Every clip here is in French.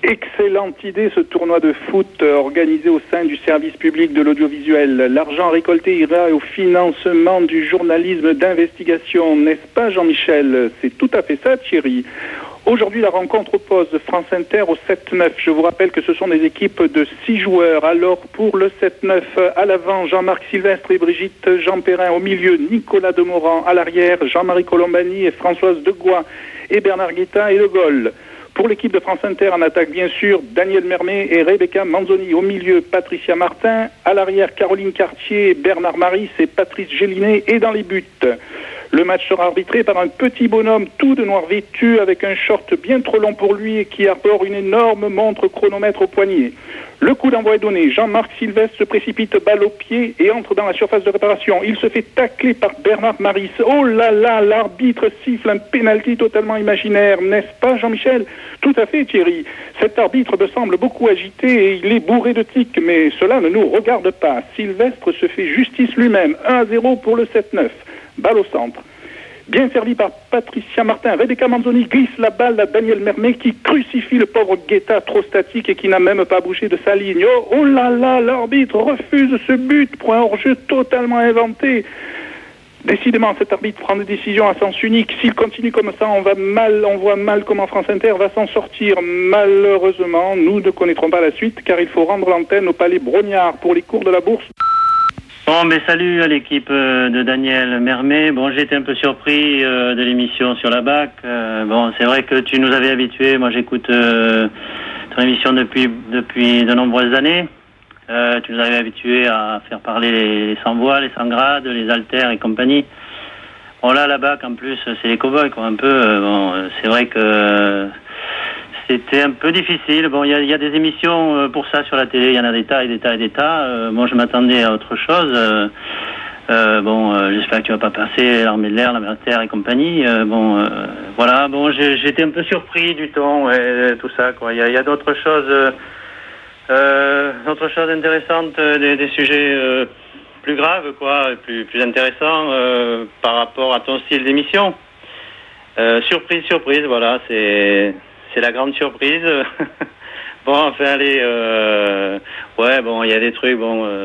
Excellente idée, ce tournoi de foot organisé au sein du service public de l'audiovisuel. L'argent récolté ira au financement du journalisme d'investigation, n'est-ce pas Jean-Michel? C'est tout à fait ça, Thierry. Aujourd'hui, la rencontre oppose France Inter au 7-9. Je vous rappelle que ce sont des équipes de 6 joueurs. Alors, pour le 7-9, à l'avant, Jean-Marc Sylvestre et Brigitte Jean-Perrin. Au milieu, Nicolas Demorand. À l'arrière, Jean-Marie Colombani et Françoise Degois. Et Bernard Guetta et Le Gaulle. Pour l'équipe de France Inter, en attaque, bien sûr, Daniel Mermet et Rebecca Manzoni. Au milieu, Patricia Martin. À l'arrière, Caroline Cartier, Bernard Maris et Patrice Gélinet. Et dans les buts, le match sera arbitré par un petit bonhomme tout de noir vêtu avec un short bien trop long pour lui et qui arbore une énorme montre chronomètre au poignet. Le coup d'envoi est donné. Jean-Marc Sylvestre se précipite balle au pied et entre dans la surface de réparation. Il se fait tacler par Bernard Maris. Oh là là, l'arbitre siffle un pénalty totalement imaginaire, n'est-ce pas Jean-Michel? Tout à fait Thierry. Cet arbitre me semble beaucoup agité et il est bourré de tics, mais cela ne nous regarde pas. Sylvestre se fait justice lui-même. 1-0 pour le 7-9. Balle au centre. Bien servi par Patricia Martin, Rebecca Manzoni glisse la balle à Daniel Mermet qui crucifie le pauvre Guetta trop statique et qui n'a même pas bougé de sa ligne. Oh là là, l'arbitre refuse ce but pour un hors-jeu totalement inventé. Décidément, cet arbitre prend des décisions à sens unique. S'il continue comme ça, on voit mal comment France Inter va s'en sortir. Malheureusement, nous ne connaîtrons pas la suite car il faut rendre l'antenne au Palais Brognard pour les cours de la bourse. Bon, mais salut à l'équipe de Daniel Mermet. Bon, j'ai été un peu surpris de l'émission sur la BAC. Bon, c'est vrai que tu nous avais habitués. Moi, j'écoute ton émission depuis de nombreuses années. Tu nous avais habitués à faire parler les sans-voix, les sans-grades, les haltères et compagnie. Bon, là, la BAC, en plus, c'est les cow-boys, quoi, un peu. Bon, c'est vrai que c'était un peu difficile. Bon, il y a des émissions pour ça sur la télé. Il y en a des tas et des tas et des tas. Moi, je m'attendais à autre chose. J'espère que tu vas pas passer l'armée de l'air, l'armée de terre et compagnie. Voilà. Bon, j'étais un peu surpris du ton et tout ça, quoi. Il y a d'autres choses intéressantes, des sujets plus graves, quoi, plus intéressants par rapport à ton style d'émission. Surprise. Voilà, c'est la grande surprise. Bon, enfin, allez, il y a des trucs,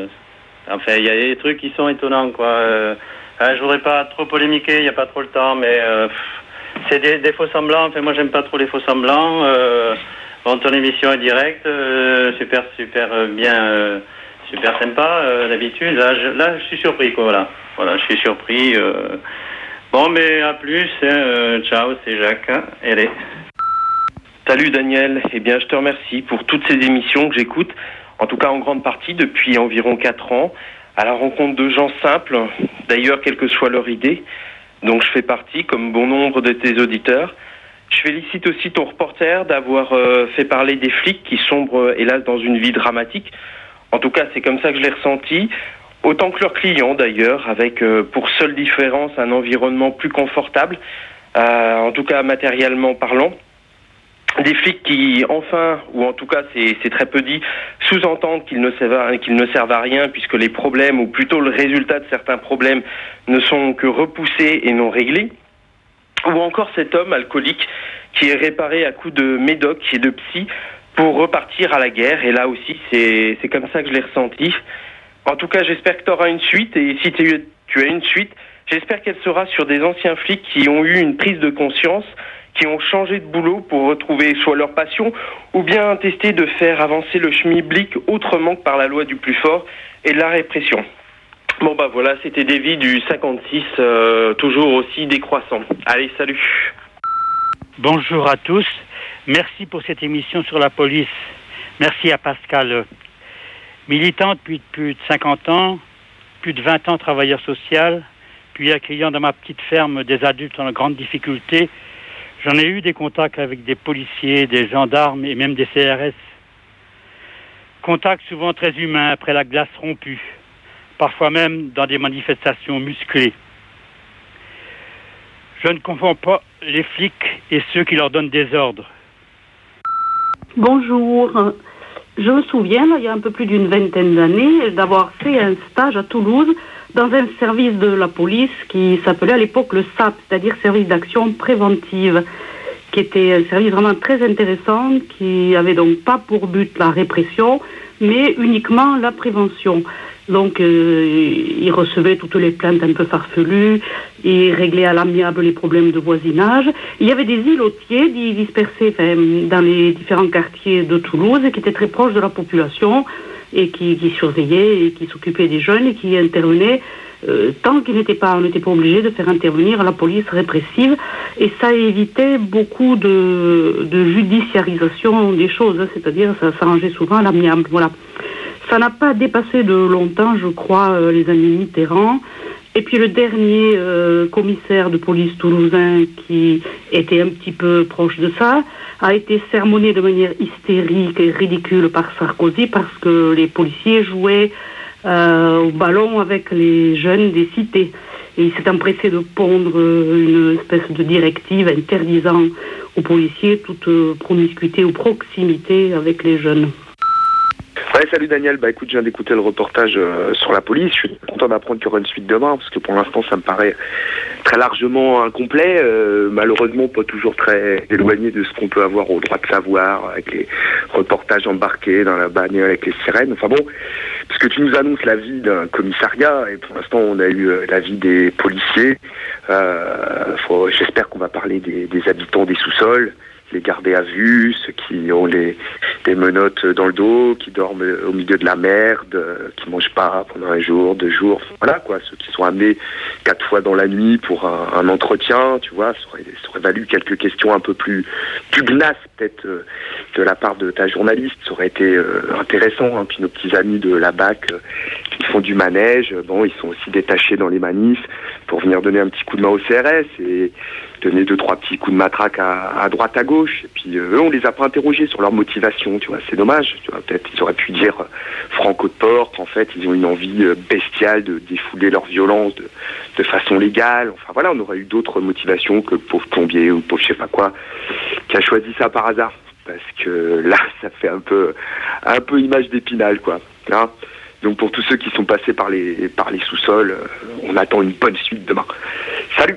il y a des trucs qui sont étonnants, quoi. Je voudrais pas trop polémiquer, il n'y a pas trop le temps, mais c'est des faux semblants. Enfin, moi, j'aime pas trop les faux semblants. Ton émission est directe, super bien, super sympa, d'habitude. Là, je suis surpris, quoi, voilà, je suis surpris. Bon, mais à plus, ciao, c'est Jacques. Allez. Salut Daniel, eh bien je te remercie pour toutes ces émissions que j'écoute, en tout cas en grande partie depuis environ 4 ans, à la rencontre de gens simples, d'ailleurs quelle que soit leur idée, dont je fais partie comme bon nombre de tes auditeurs. Je félicite aussi ton reporter d'avoir fait parler des flics qui sombrent hélas dans une vie dramatique. En tout cas c'est comme ça que je l'ai ressenti, autant que leurs clients d'ailleurs, avec pour seule différence un environnement plus confortable, en tout cas matériellement parlant. Des flics qui, enfin, ou en tout cas c'est très peu dit, sous-entendent qu'ils ne servent à rien puisque les problèmes, ou plutôt le résultat de certains problèmes, ne sont que repoussés et non réglés. Ou encore cet homme alcoolique qui est réparé à coups de médoc et de psy pour repartir à la guerre. Et là aussi, c'est comme ça que je l'ai ressenti. En tout cas, j'espère que tu auras une suite. Et si tu as une suite, j'espère qu'elle sera sur des anciens flics qui ont eu une prise de conscience, qui ont changé de boulot pour retrouver soit leur passion ou bien tester de faire avancer le schmilblick autrement que par la loi du plus fort et de la répression. Bon voilà, c'était Davy du 56, toujours aussi décroissant. Allez, salut. Bonjour à tous, merci pour cette émission sur la police. Merci à Pascal. Militant depuis plus de 50 ans, plus de 20 ans travailleur social, puis accueillant dans ma petite ferme des adultes en grande difficulté. J'en ai eu des contacts avec des policiers, des gendarmes et même des CRS. Contacts souvent très humains après la glace rompue, parfois même dans des manifestations musclées. Je ne confonds pas les flics et ceux qui leur donnent des ordres. Bonjour. Je me souviens, il y a un peu plus d'une vingtaine d'années, d'avoir fait un stage à Toulouse dans un service de la police qui s'appelait à l'époque le SAP, c'est-à-dire Service d'Action Préventive. qui était un service vraiment très intéressant, qui avait donc pas pour but la répression, mais uniquement la prévention. Donc, il recevait toutes les plaintes un peu farfelues, il réglait à l'amiable les problèmes de voisinage. Il y avait des îlotiers dispersés dans les différents quartiers de Toulouse, qui étaient très proches de la population, et qui surveillaient, et qui s'occupaient des jeunes, et qui intervenaient tant qu'on n'était pas obligé de faire intervenir la police répressive, et ça évitait beaucoup de judiciarisation des choses, c'est-à-dire ça s'arrangeait souvent à l'amiable. Voilà. Ça n'a pas dépassé de longtemps, je crois, les années Mitterrand. Et puis le dernier commissaire de police toulousain qui était un petit peu proche de ça a été sermonné de manière hystérique et ridicule par Sarkozy parce que les policiers jouaient au ballon avec les jeunes des cités. Et il s'est empressé de pondre une espèce de directive interdisant aux policiers toute promiscuité ou proximité avec les jeunes. Ouais, salut Daniel. Écoute, je viens d'écouter le reportage sur la police. Je suis content d'apprendre qu'il y aura une suite demain, parce que pour l'instant, ça me paraît très largement incomplet. Malheureusement, pas toujours très éloigné de ce qu'on peut avoir au droit de savoir, avec les reportages embarqués dans la bagnole avec les sirènes. Enfin bon, parce que tu nous annonces l'avis d'un commissariat, et pour l'instant, on a eu l'avis des policiers. J'espère qu'on va parler des habitants des sous-sols, les gardés à vue, ceux qui ont des menottes dans le dos, qui dorment au milieu de la merde, qui mangent pas pendant 1 jour, 2 jours, voilà quoi, ceux qui sont amenés 4 fois dans la nuit pour un entretien, tu vois, ça aurait valu quelques questions un peu plus pugnaces peut-être de la part de ta journaliste, ça aurait été intéressant, hein. Puis nos petits amis de la BAC qui font du manège, bon, ils sont aussi détachés dans les manifs pour venir donner un petit coup de main au CRS et donner 2-3 petits coups de matraque à droite, à gauche. Et puis eux, on les a pas interrogés sur leur motivation, tu vois, c'est dommage. Tu vois, peut-être ils auraient pu dire franco de porte, en fait, ils ont une envie bestiale de défouler leur violence de façon légale. Enfin voilà, on aurait eu d'autres motivations que le pauvre plombier ou pauvre je sais pas quoi, qui a choisi ça par hasard. Parce que là, ça fait un peu image d'Épinal, quoi. Hein. Donc pour tous ceux qui sont passés par les sous-sols, on attend une bonne suite demain. Salut!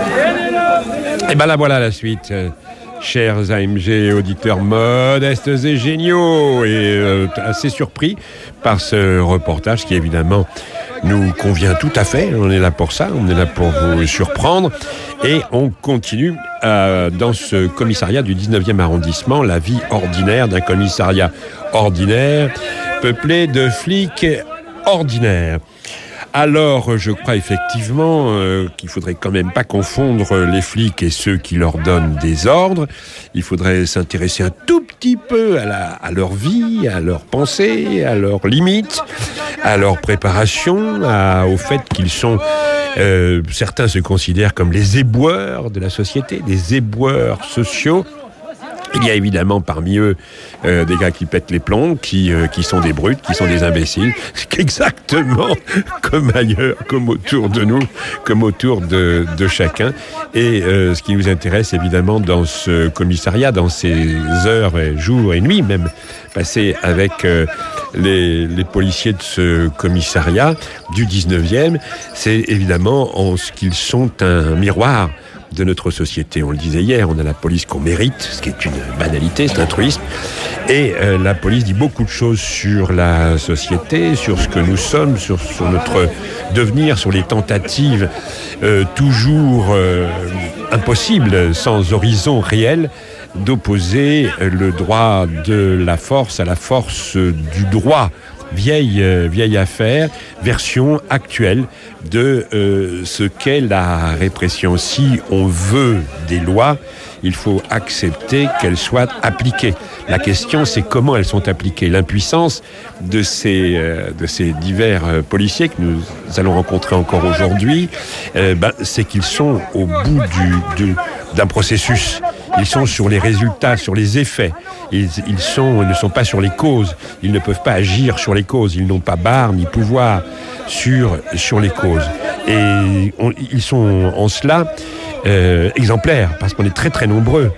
Et ben là voilà la suite, chers AMG auditeurs modestes et géniaux, et assez surpris par ce reportage qui évidemment nous convient tout à fait. On est là pour ça, on est là pour vous surprendre, et on continue dans ce commissariat du 19e arrondissement, la vie ordinaire d'un commissariat ordinaire peuplé de flics ordinaires. Alors, je crois effectivement qu'il faudrait quand même pas confondre les flics et ceux qui leur donnent des ordres. Il faudrait s'intéresser un tout petit peu à leur vie, à leurs pensées, à leurs limites, à leur préparation, au fait qu'ils sont... certains se considèrent comme les éboueurs de la société, des éboueurs sociaux. Il y a évidemment parmi eux des gars qui pètent les plombs, qui sont des brutes, qui sont des imbéciles, exactement comme ailleurs, comme autour de nous, comme autour de chacun. Et ce qui nous intéresse évidemment dans ce commissariat, dans ces heures, jours et nuits même, passées avec les policiers de ce commissariat du 19e, c'est évidemment en ce qu'ils sont un miroir de notre société. On le disait hier, on a la police qu'on mérite, ce qui est une banalité, c'est un truisme. Et la police dit beaucoup de choses sur la société, sur ce que nous sommes, sur notre devenir, sur les tentatives toujours impossibles, sans horizon réel, d'opposer le droit de la force à la force du droit. Vieille affaire, version actuelle de ce qu'est la répression. Si on veut des lois, il faut accepter qu'elles soient appliquées. La question, c'est comment elles sont appliquées. L'impuissance de ces divers policiers que nous allons rencontrer encore aujourd'hui, c'est qu'ils sont au bout d'un processus. Ils sont sur les résultats, sur les effets. Ils ne sont pas sur les causes. Ils ne peuvent pas agir sur les causes. Ils n'ont pas barre ni pouvoir sur les causes. Et ils sont en cela exemplaires, parce qu'on est très très nombreux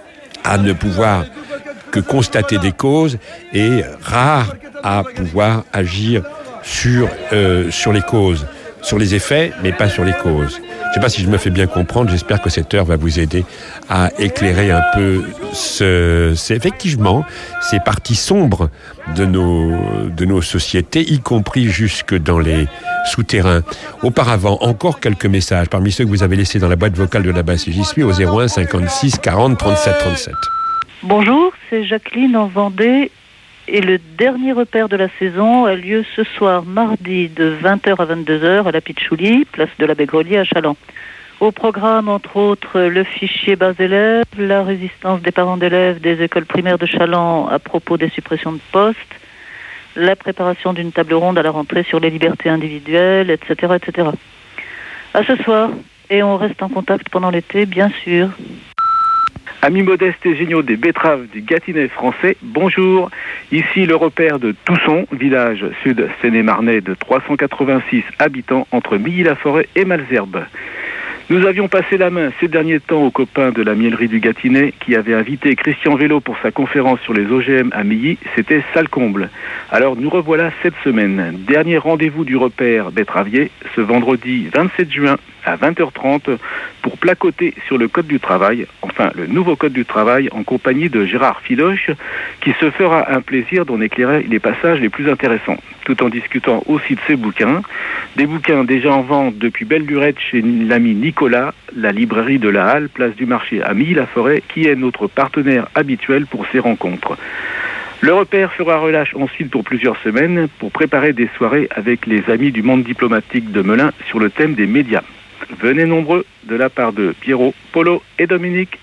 à ne pouvoir que constater des causes et rares à pouvoir agir sur les causes. sur les effets, mais pas sur les causes. Je ne sais pas si je me fais bien comprendre, j'espère que cette heure va vous aider à éclairer un peu effectivement ces parties sombres de nos sociétés, y compris jusque dans les souterrains. Auparavant, encore quelques messages parmi ceux que vous avez laissés dans la boîte vocale de là-bas, si j'y suis, au 01 56 40 37 37. Bonjour, c'est Jacqueline en Vendée. Et le dernier repère de la saison a lieu ce soir, mardi, de 20h à 22h à la Pitchouli, place de l'abbé Grelier à Châlons. Au programme, entre autres, le fichier base élèves, la résistance des parents d'élèves des écoles primaires de Châlons à propos des suppressions de postes, la préparation d'une table ronde à la rentrée sur les libertés individuelles, etc., etc. À ce soir, et on reste en contact pendant l'été, bien sûr. Amis modestes et géniaux des betteraves du Gâtinais français, bonjour. Ici le repère de Tousson, village sud Seine-et-Marnais de 386 habitants entre Milly-la-Forêt et Malesherbes. Nous avions passé la main ces derniers temps aux copains de la mielerie du Gâtinais qui avaient invité Christian Vélo pour sa conférence sur les OGM à Milly. C'était sale comble. Alors nous revoilà cette semaine. Dernier rendez-vous du repère betteravier ce vendredi 27 juin à 20h30 pour placoter sur le Code du travail, enfin le nouveau Code du travail en compagnie de Gérard Filoche qui se fera un plaisir d'en éclairer les passages les plus intéressants, tout en discutant aussi de ses bouquins, des bouquins déjà en vente depuis belle lurette chez l'ami Nicolas, la librairie de la Halle, place du marché à Milly-la-Forêt, qui est notre partenaire habituel pour ces rencontres. Le repère fera relâche ensuite pour plusieurs semaines pour préparer des soirées avec les amis du monde diplomatique de Melun sur le thème des médias. Venez nombreux de la part de Pierrot, Polo et Dominique.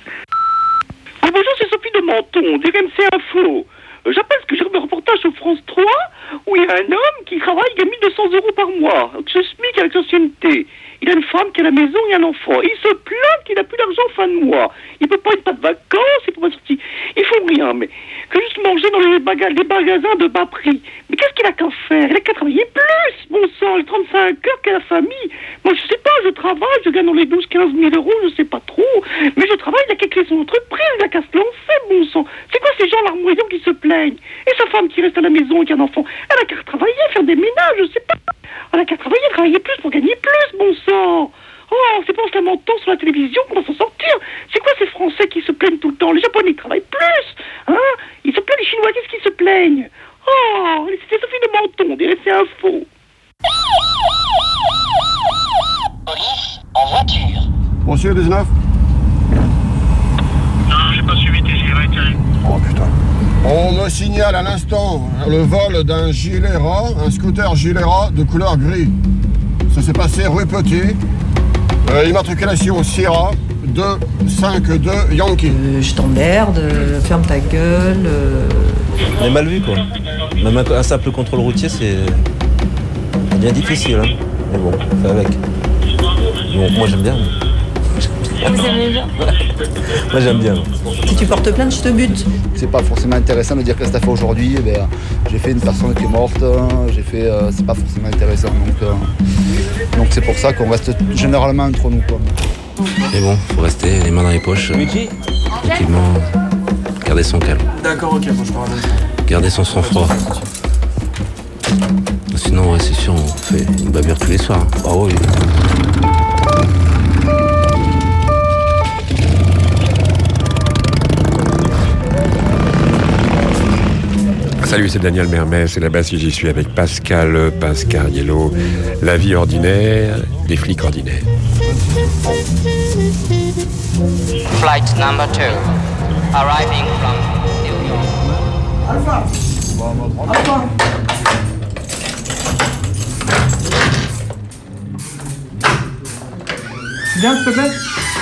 Ah bonjour, c'est Sophie de Menton, d'RMC Info. J'appelle parce que j'ai un reportage sur France 3 où il y a un homme qui travaille, il gagne 1 200 € par mois. Ce SMIC avec l'ancienneté. Il a une femme qui a la maison et un enfant. Et il se plaint qu'il n'a plus d'argent fin de mois. Il peut pas être pas de vacances, il peut pas sortir. Ils font rien, mais que juste manger dans les magasins de bas prix. Mais qu'est-ce qu'il a qu'à faire? Il a qu'à travailler plus, bon sang, les 35 heures qu'a la famille. Moi, je sais pas, je travaille, je gagne dans les 12-15 000 €, je sais pas trop. Mais je travaille, il a qu'à créer son entreprise, il a qu'à se lancer, bon sang. C'est quoi ces gens larmoyants qui se plaignent? Et sa femme qui reste à la maison et qui a un enfant, elle a qu'à travailler, faire des ménages, je sais pas. Elle a qu'à travailler plus pour gagner plus, bon sang. Oh, c'est pas en se lamentant sur la télévision qu'on va s'en sortir. C'est quoi ces Français qui se plaignent tout le temps? Les Japonais, ils travaillent plus. Hein? Ils se plaignent, les Chinois, qu'est-ce qu'ils se plaignent? Oh, c'est Sophie de Menton, c'est info. Police en voiture. Monsieur 19. Non, j'ai pas suivi tes gilets. Oh putain. On me signale à l'instant le vol d'un gilet ras, un scooter gilet ras de couleur gris. Ça s'est passé rue Petit. Immatriculation Sierra 252 Yankee. Je t'emmerde, ferme ta gueule. On est mal vu quoi. Même un simple contrôle routier c'est bien difficile. Hein. Mais bon, on fait avec. Bon, moi j'aime bien. Vous aimez bien? Moi j'aime bien. Si tu portes plainte, je te bute. C'est pas forcément intéressant de dire qu'est-ce que t'as fait aujourd'hui. J'ai fait une personne qui est morte, c'est pas forcément intéressant. Donc c'est pour ça qu'on reste généralement entre nous. Quoi. Mais bon, faut rester les mains dans les poches. Effectivement, garder son calme. D'accord, ok, bon, je te ramène ça. Garder son sang-froid. Sinon, ouais, c'est sûr, on fait une babure tous les soirs. Ah oui. Salut, c'est Daniel Mermet, c'est là-bas si j'y suis avec Pascal Yellow. La vie ordinaire, des flics ordinaires. Flight number 2, arriving from New York. Alpha. Alpha. Bien, s'il te plaît.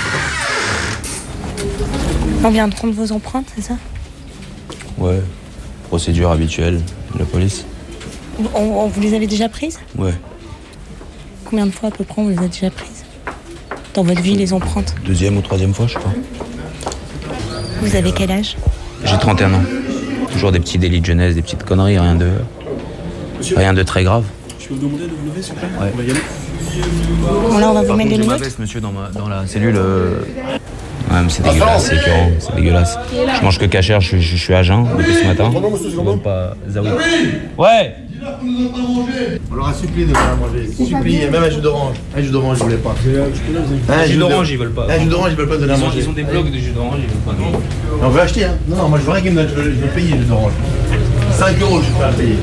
On vient de prendre vos empreintes, c'est ça? Ouais. Procédure habituelle de la police. On vous les avez déjà prises? Ouais. Combien de fois à peu près on les a déjà prises? Dans votre vie, les empreintes? 2e ou 3e fois, je crois. Vous avez quel âge? J'ai 31 ans. Toujours des petits délits de jeunesse, des petites conneries, rien de très grave. Je peux vous demander de vous lever, s'il vous plaît? Ouais. On va y aller. Bon, là, on va vous mettre les lunettes. lunettes. Ma veste, monsieur, dans la cellule. Ouais, mais c'est dégueulasse, c'est écœurant, c'est dégueulasse. Je mange que cachère, je suis à jeun depuis ce matin. Je pas Zawi. Ouais. On leur a supplié de venir à manger. Supplié, même un jus d'orange. Un jus d'orange, ils voulaient pas. Un jus d'orange, ils veulent pas. Un jus d'orange, ils veulent pas donner à manger. Ils ont des blocs de jus d'orange, ils veulent pas. On veut acheter, hein. Non, moi je veux rien qu'ils me donnent, je veux payer le jus d'orange. 5 € je suis prêt à payer.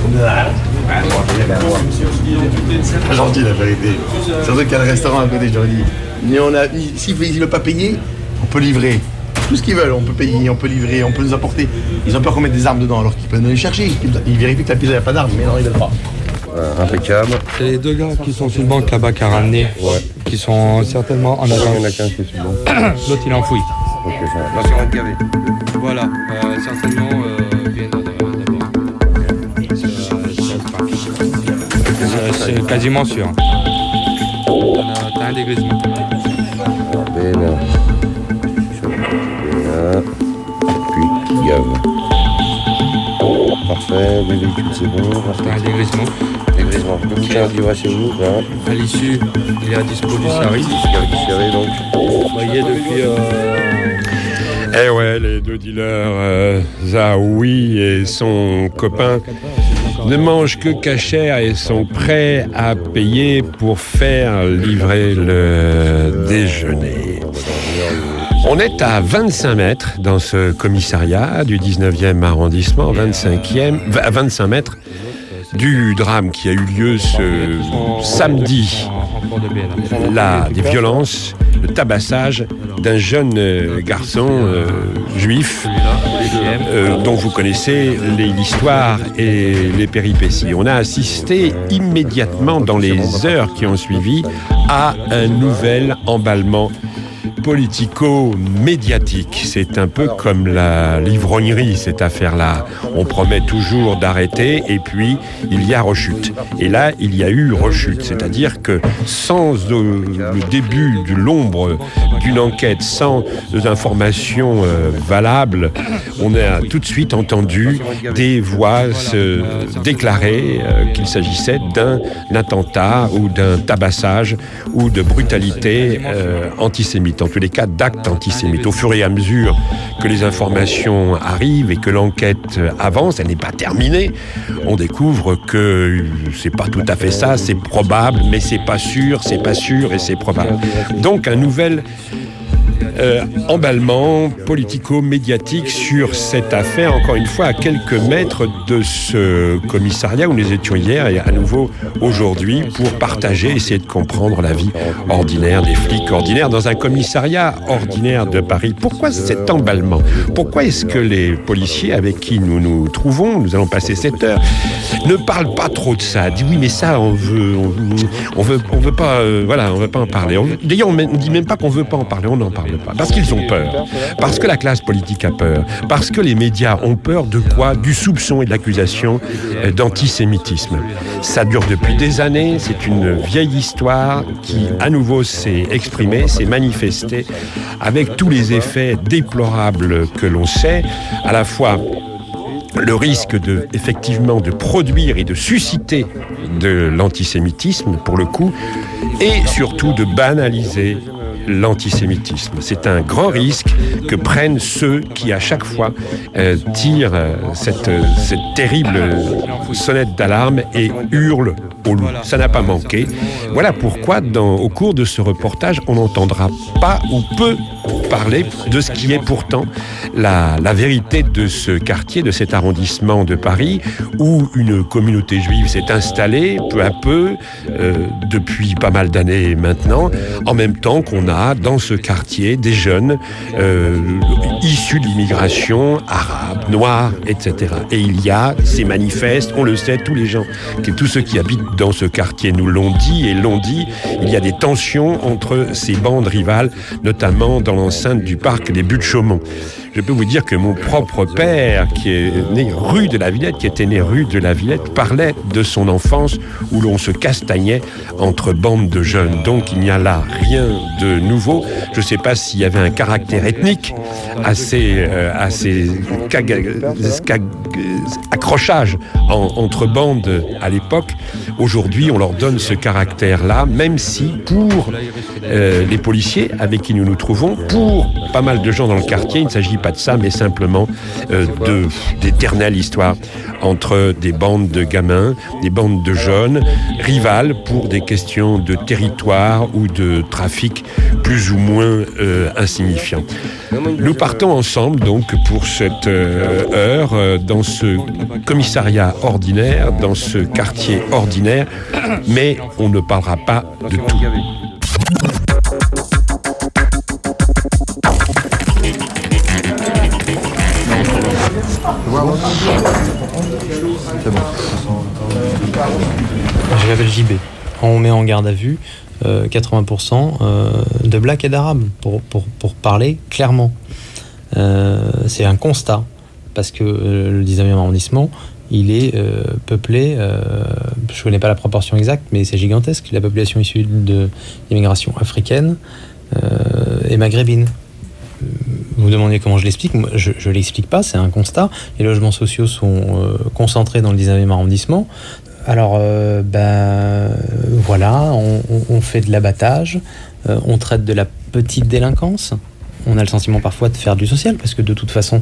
C'est pas gentil la vérité. Surtout qu'il y a le restaurant à côté, j'aurais dit. S'ils ne veulent pas payer, on peut livrer. Tout ce qu'ils veulent, on peut payer, on peut livrer, on peut nous apporter. Ils ont peur qu'on mette des armes dedans alors qu'ils peuvent nous les chercher. Ils vérifient que la pizza n'a pas d'armes, mais non, ils ne veulent pas. Impeccable. C'est les deux gars qui sont sur le banc là-bas qui a ramené, qui sont certainement en attente. Il y en a qu'un qui est sur le banc. L'autre il est enfoui. Ok, ça va. Là, sur un gavé. Voilà, certainement vient d'abord. C'est quasiment sûr. T'as un dégrisement. Bene. Puis gave. Parfait, le véhicule c'est bon. T'as un dégrisement. Dégrisement. Le bouquin livre chez vous, là. À l'issue, il est à dispo du service. Donc. Il y est depuis. Eh ouais, les deux dealers, Zaoui et son copain, ne mangent que cachère et sont prêts à payer pour faire livrer le déjeuner. On est à 25 mètres dans ce commissariat du 19e arrondissement, 25 mètres du drame qui a eu lieu ce samedi. Des violences, le tabassage d'un jeune garçon juif dont vous connaissez l'histoire et les péripéties. On a assisté immédiatement dans les heures qui ont suivi à un nouvel emballement politico-médiatique. C'est un peu comme l'ivrognerie, cette affaire-là. On promet toujours d'arrêter et puis il y a rechute. Et là, il y a eu rechute. C'est-à-dire que sans le début de l'ombre d'une enquête, sans informations valables, on a tout de suite entendu des voix se déclarer qu'il s'agissait d'un attentat ou d'un tabassage ou de brutalité antisémite. En tous les cas, d'actes antisémites. Au fur et à mesure que les informations arrivent et que l'enquête avance, elle n'est pas terminée, on découvre que c'est pas tout à fait ça, c'est probable, mais c'est pas sûr et c'est probable. Donc un nouvel emballement politico-médiatique sur cette affaire, encore une fois à quelques mètres de ce commissariat où nous étions hier et à nouveau aujourd'hui pour partager, essayer de comprendre la vie ordinaire des flics ordinaires dans un commissariat ordinaire de Paris. Pourquoi cet emballement ? Pourquoi est-ce que les policiers avec qui nous nous trouvons, nous allons passer cette heure, ne parlent pas trop de ça ? Dit oui mais ça on veut pas en parler. D'ailleurs on ne dit même pas qu'on veut pas en parler, on n'en parle pas. Parce qu'ils ont peur. Parce que la classe politique a peur. Parce que les médias ont peur de quoi ? Du soupçon et de l'accusation d'antisémitisme. Ça dure depuis des années. C'est une vieille histoire qui, à nouveau, s'est exprimée, s'est manifestée avec tous les effets déplorables que l'on sait, à la fois le risque effectivement de produire et de susciter de l'antisémitisme, pour le coup, et surtout de banaliser l'antisémitisme. C'est un grand risque que prennent ceux qui, à chaque fois, tirent cette terrible sonnette d'alarme et hurlent au loup. Ça n'a pas manqué. Voilà pourquoi, au cours de ce reportage, on n'entendra pas ou peu parler de ce qui est pourtant la vérité de ce quartier, de cet arrondissement de Paris, où une communauté juive s'est installée peu à peu, depuis pas mal d'années maintenant, en même temps qu'on a dans ce quartier des jeunes issus de l'immigration arabe, noire, etc. Et il y a ces manifestes, on le sait, tous ceux qui habitent dans ce quartier nous l'ont dit, il y a des tensions entre ces bandes rivales, notamment dans l'enceinte du parc des Buttes-Chaumont. Je peux vous dire que mon propre père, qui est né rue de la Villette, parlait de son enfance où l'on se castagnait entre bandes de jeunes. Donc il n'y a là rien de nouveau. Je ne sais pas s'il y avait un caractère ethnique assez accrochage entre bandes à l'époque. Aujourd'hui, on leur donne ce caractère-là, même si pour les policiers avec qui nous nous trouvons, pour pas mal de gens dans le quartier, il ne s'agit pas pas de ça, mais simplement d'éternelle histoire entre des bandes de gamins, des bandes de jeunes, rivales pour des questions de territoire ou de trafic plus ou moins insignifiants. Nous partons ensemble donc pour cette heure dans ce commissariat ordinaire, dans ce quartier ordinaire, mais on ne parlera pas de tout. Je m'appelle JB. On met en garde à vue 80% de blacks et d'arabes, pour parler clairement. C'est un constat, parce que le 19e arrondissement, il est peuplé, je ne connais pas la proportion exacte, mais c'est gigantesque, la population issue de l'immigration africaine et maghrébine. Vous me demandez comment je l'explique. Moi, je ne l'explique pas, c'est un constat. Les logements sociaux sont concentrés dans le 19e arrondissement. Alors, voilà, on fait de l'abattage, on traite de la petite délinquance. On a le sentiment parfois de faire du social, parce que de toute façon,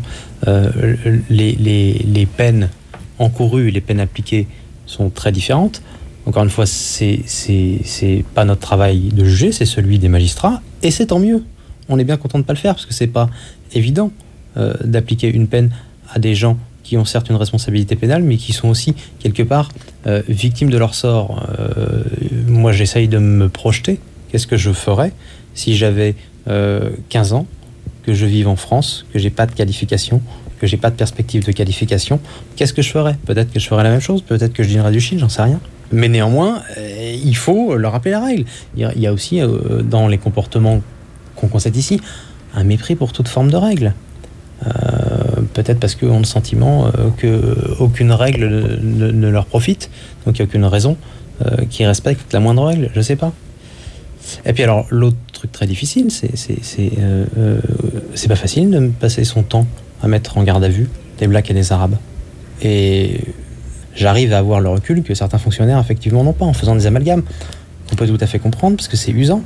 les peines encourues et les peines appliquées sont très différentes. Encore une fois, c'est pas notre travail de juger, c'est celui des magistrats, et c'est tant mieux. On est bien content de ne pas le faire, parce que c'est pas évident d'appliquer une peine à des gens qui ont certes une responsabilité pénale, mais qui sont aussi, quelque part, victimes de leur sort. Moi, j'essaye de me projeter. Qu'est-ce que je ferais si j'avais 15 ans, que je vive en France, que j'ai pas de qualification, que j'ai pas de perspective de qualification? Qu'est-ce que je ferais? Peut-être que je ferais la même chose, peut-être que je dînerais du Chine, j'en sais rien. Mais néanmoins, il faut leur rappeler la règle. Il y a aussi, dans les comportements qu'on constate ici, un mépris pour toute forme de règle. Peut-être parce qu'ils ont le sentiment qu'aucune règle ne leur profite, donc il n'y a aucune raison qu'ils respectent la moindre règle, je ne sais pas. Et puis alors, l'autre truc très difficile, c'est pas facile de passer son temps à mettre en garde à vue des blacks et des arabes. Et j'arrive à avoir le recul que certains fonctionnaires, effectivement, n'ont pas, en faisant des amalgames. On peut tout à fait comprendre, parce que c'est usant.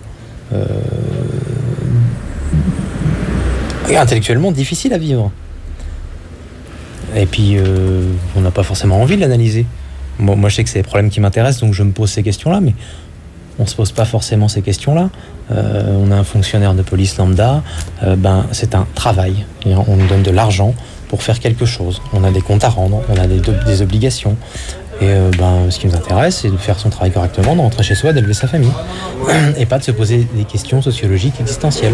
Intellectuellement difficile à vivre. Et puis, on n'a pas forcément envie de l'analyser. Moi, je sais que c'est des problèmes qui m'intéressent, donc je me pose ces questions-là, mais on ne se pose pas forcément ces questions-là. On a un fonctionnaire de police lambda, c'est un travail. On nous donne de l'argent pour faire quelque chose. On a des comptes à rendre, on a des obligations. Et ce qui nous intéresse, c'est de faire son travail correctement, de rentrer chez soi, d'élever sa famille. Et pas de se poser des questions sociologiques existentielles.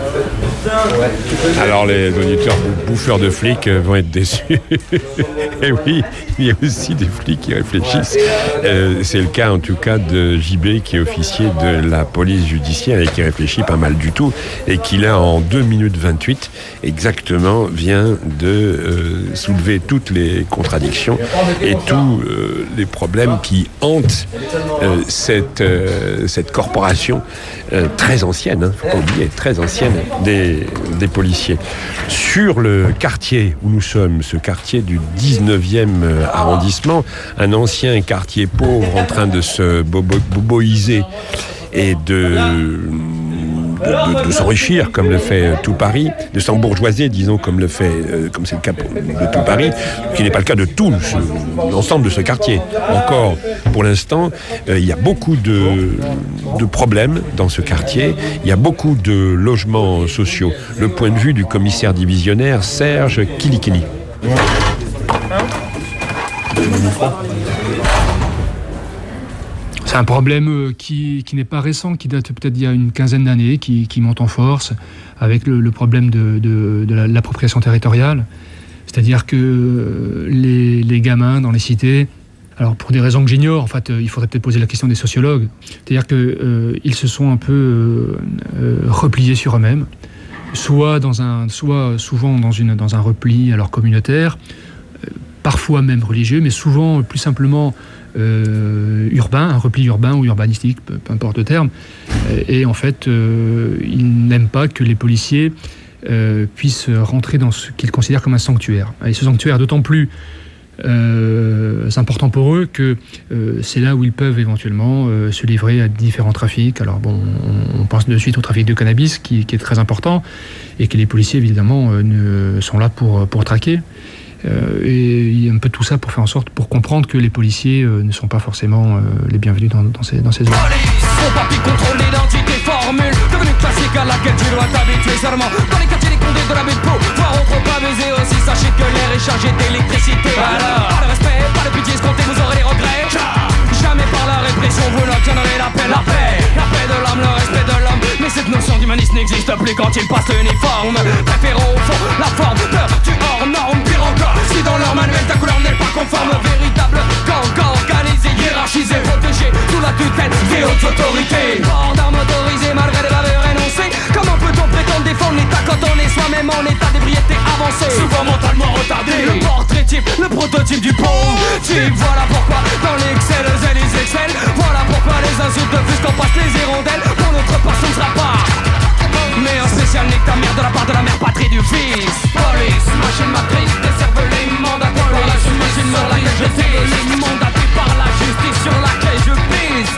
Alors les auditeurs bouffeurs de flics vont être déçus. Et oui, il y a aussi des flics qui réfléchissent. C'est le cas en tout cas de JB, qui est officier de la police judiciaire et qui réfléchit pas mal du tout, et qui là en 2 minutes 28 exactement vient de soulever toutes les contradictions et tous les problèmes qui hantent cette corporation très ancienne, faut pas oublier, très ancienne des policiers. Sur le quartier où nous sommes, ce quartier du 19e arrondissement, un ancien quartier pauvre en train de se boboiser et de s'enrichir comme le fait tout Paris, de s'embourgeoiser, disons, comme c'est le cas de tout Paris, qui n'est pas le cas de tout l'ensemble de ce quartier. Encore, pour l'instant, il y a beaucoup de problèmes dans ce quartier, il y a beaucoup de logements sociaux. Le point de vue du commissaire divisionnaire Serge Kilikili. C'est un problème qui n'est pas récent, qui date peut-être d'il y a une quinzaine d'années, qui monte en force avec le problème de l'appropriation territoriale. C'est-à-dire que les gamins dans les cités, alors pour des raisons que j'ignore, en fait, il faudrait peut-être poser la question des sociologues. C'est-à-dire qu'ils se sont un peu repliés sur eux-mêmes, soit souvent dans un repli alors communautaire, parfois même religieux, mais souvent plus simplement urbain, un repli urbain ou urbanistique, peu importe le terme. Et en fait, ils n'aiment pas que les policiers puissent rentrer dans ce qu'ils considèrent comme un sanctuaire. Et ce sanctuaire, d'autant plus c'est important pour eux que c'est là où ils peuvent éventuellement se livrer à différents trafics. Alors bon, on pense de suite au trafic de cannabis qui est très important et que les policiers évidemment sont là pour traquer. Et il y a un peu tout ça pour faire en sorte, pour comprendre que les policiers ne sont pas forcément les bienvenus dans ces zones. Son papier contrôle l'identité formule devenue classique à laquelle tu dois t'habituer seulement. Dans les quartiers des condés de la baie de Pau, voir on trop pas baiser aussi. Sachez que l'air est chargé d'électricité. Alors, pas de respect, pas de pitié escompté, vous aurez des regrets. Jamais par la répression vous n'obtiendrez la paix. La paix de l'homme, le respect de l'homme. Mais cette notion d'humanisme n'existe plus quand il passe l'uniforme. Préférons au fond la forme du hors norme. Pire encore, si dans leur manuel ta couleur n'est pas conforme. Véritable camp organisé, hiérarchisé, protégé sous la tutelle des hautes autorités. Port d'armes autorisées malgré des bavures énoncées. Comment peut-on prétendre défendre l'État quand on est soi-même en état d'ébriété avancée? Souvent mentalement retardé. Le portrait type, le prototype du pauvre type. Voilà pourquoi dans l'excel et les excels. Voilà pourquoi les insultes fusent quand passent les hirondelles. Pour notre part ce ne sera pas mais un spécial nique ta mère de la part de la mère patrie du fils. Police, machine matrice, décervelée, mandaté par la justice sur laquelle je pise. Mandaté par la justice sur laquelle je pise.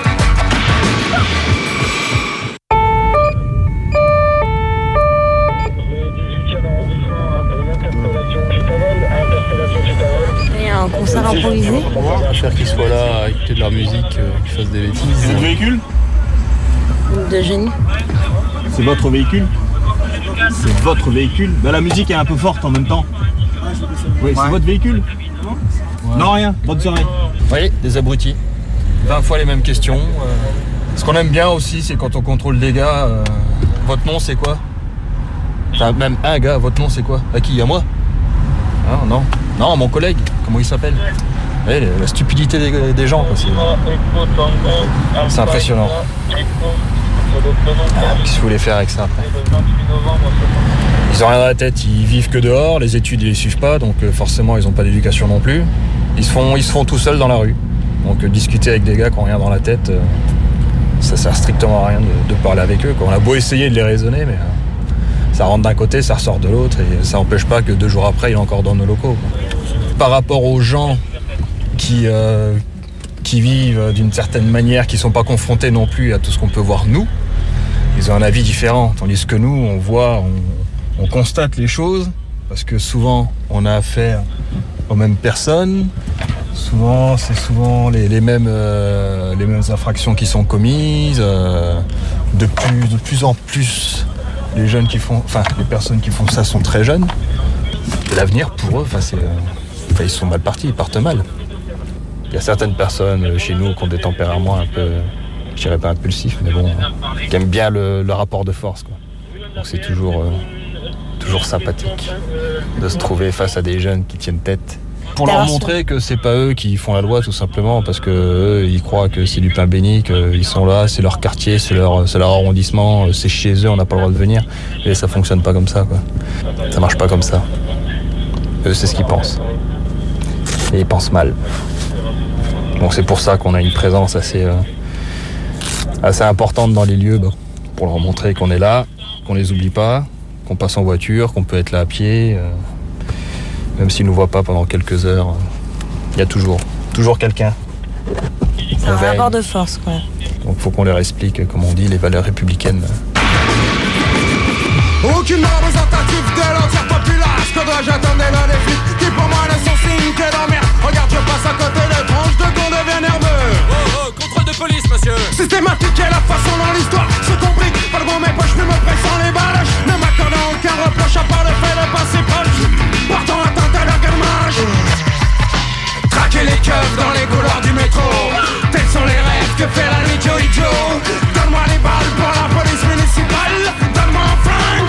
Il y a un concert improvisé. Faire qu'ils soient là à écouter de leur musique, qu'ils fassent des bêtises. C'est votre véhicule? De génie. C'est votre véhicule? C'est votre véhicule? Bah, la musique est un peu forte en même temps. Oui, c'est votre véhicule? Non, rien. Bonne soirée. Oui, des abrutis. 20 fois les mêmes questions. Ce qu'on aime bien aussi, c'est quand on contrôle des gars. Votre nom, c'est quoi? Enfin, même un gars, votre nom, c'est quoi? À qui? À moi? Ah, non. Non, mon collègue. Comment il s'appelle? Oui, la stupidité des gens, quoi. C'est impressionnant. Qu'est-ce que vous voulez faire avec ça après? Ils ont rien dans la tête, ils vivent que dehors, les études ils les suivent pas, donc forcément ils ont pas d'éducation non plus. Ils se font tout seuls dans la rue. Donc discuter avec des gars qui ont rien dans la tête, ça sert strictement à rien de parler avec eux, quoi. On a beau essayer de les raisonner, mais ça rentre d'un côté, ça ressort de l'autre, et ça n'empêche pas que 2 jours après il est encore dans nos locaux, quoi. Par rapport aux gens qui vivent d'une certaine manière, qui sont pas confrontés non plus à tout ce qu'on peut voir nous, ils ont un avis différent, tandis que nous, on voit, on constate les choses, parce que souvent, on a affaire aux mêmes personnes, c'est souvent les mêmes infractions qui sont commises, de plus en plus, les personnes qui font ça sont très jeunes, et l'avenir pour eux, ils sont mal partis, ils partent mal. Il y a certaines personnes chez nous qui ont des tempéraments un peu, je dirais pas impulsifs, mais bon, qui aiment bien le rapport de force, quoi. Donc c'est toujours sympathique de se trouver face à des jeunes qui tiennent tête. Pour leur montrer que c'est pas eux qui font la loi, tout simplement, parce que eux, ils croient que c'est du pain béni, qu'ils sont là, c'est leur quartier, c'est leur arrondissement, c'est chez eux, on n'a pas le droit de venir. Et ça fonctionne pas comme ça, quoi. Ça marche pas comme ça. Eux, c'est ce qu'ils pensent. Et ils pensent mal. Donc c'est pour ça qu'on a une présence assez importante dans les lieux, pour leur montrer qu'on est là, qu'on les oublie pas, qu'on passe en voiture, qu'on peut être là à pied, même s'ils nous voient pas pendant quelques heures. Il y a toujours quelqu'un. C'est un rapport de force, quoi. Donc faut qu'on leur explique, comme on dit, les valeurs républicaines. Aucune représentative de l'entière populace. Que dois-je attendre des flics qui pour moi ne sont signes que d'emmerde. Regarde, je passe à côté des tranches de qu'on devient nerveux. Oh, contrôle de police, monsieur. Systématique est la façon dans l'histoire. C'est compris, pas le bon mes poches, plus me pressant les baloches. Ne m'accordant aucun reproche à part le fait de passer proche. Portant atteinte à leur gamage. Traquer les keufs dans les couloirs du métro. Tels sont les rêves que fait la nuit Joey Joe. Donne-moi les balles pour la police municipale. Donne-moi un flingue.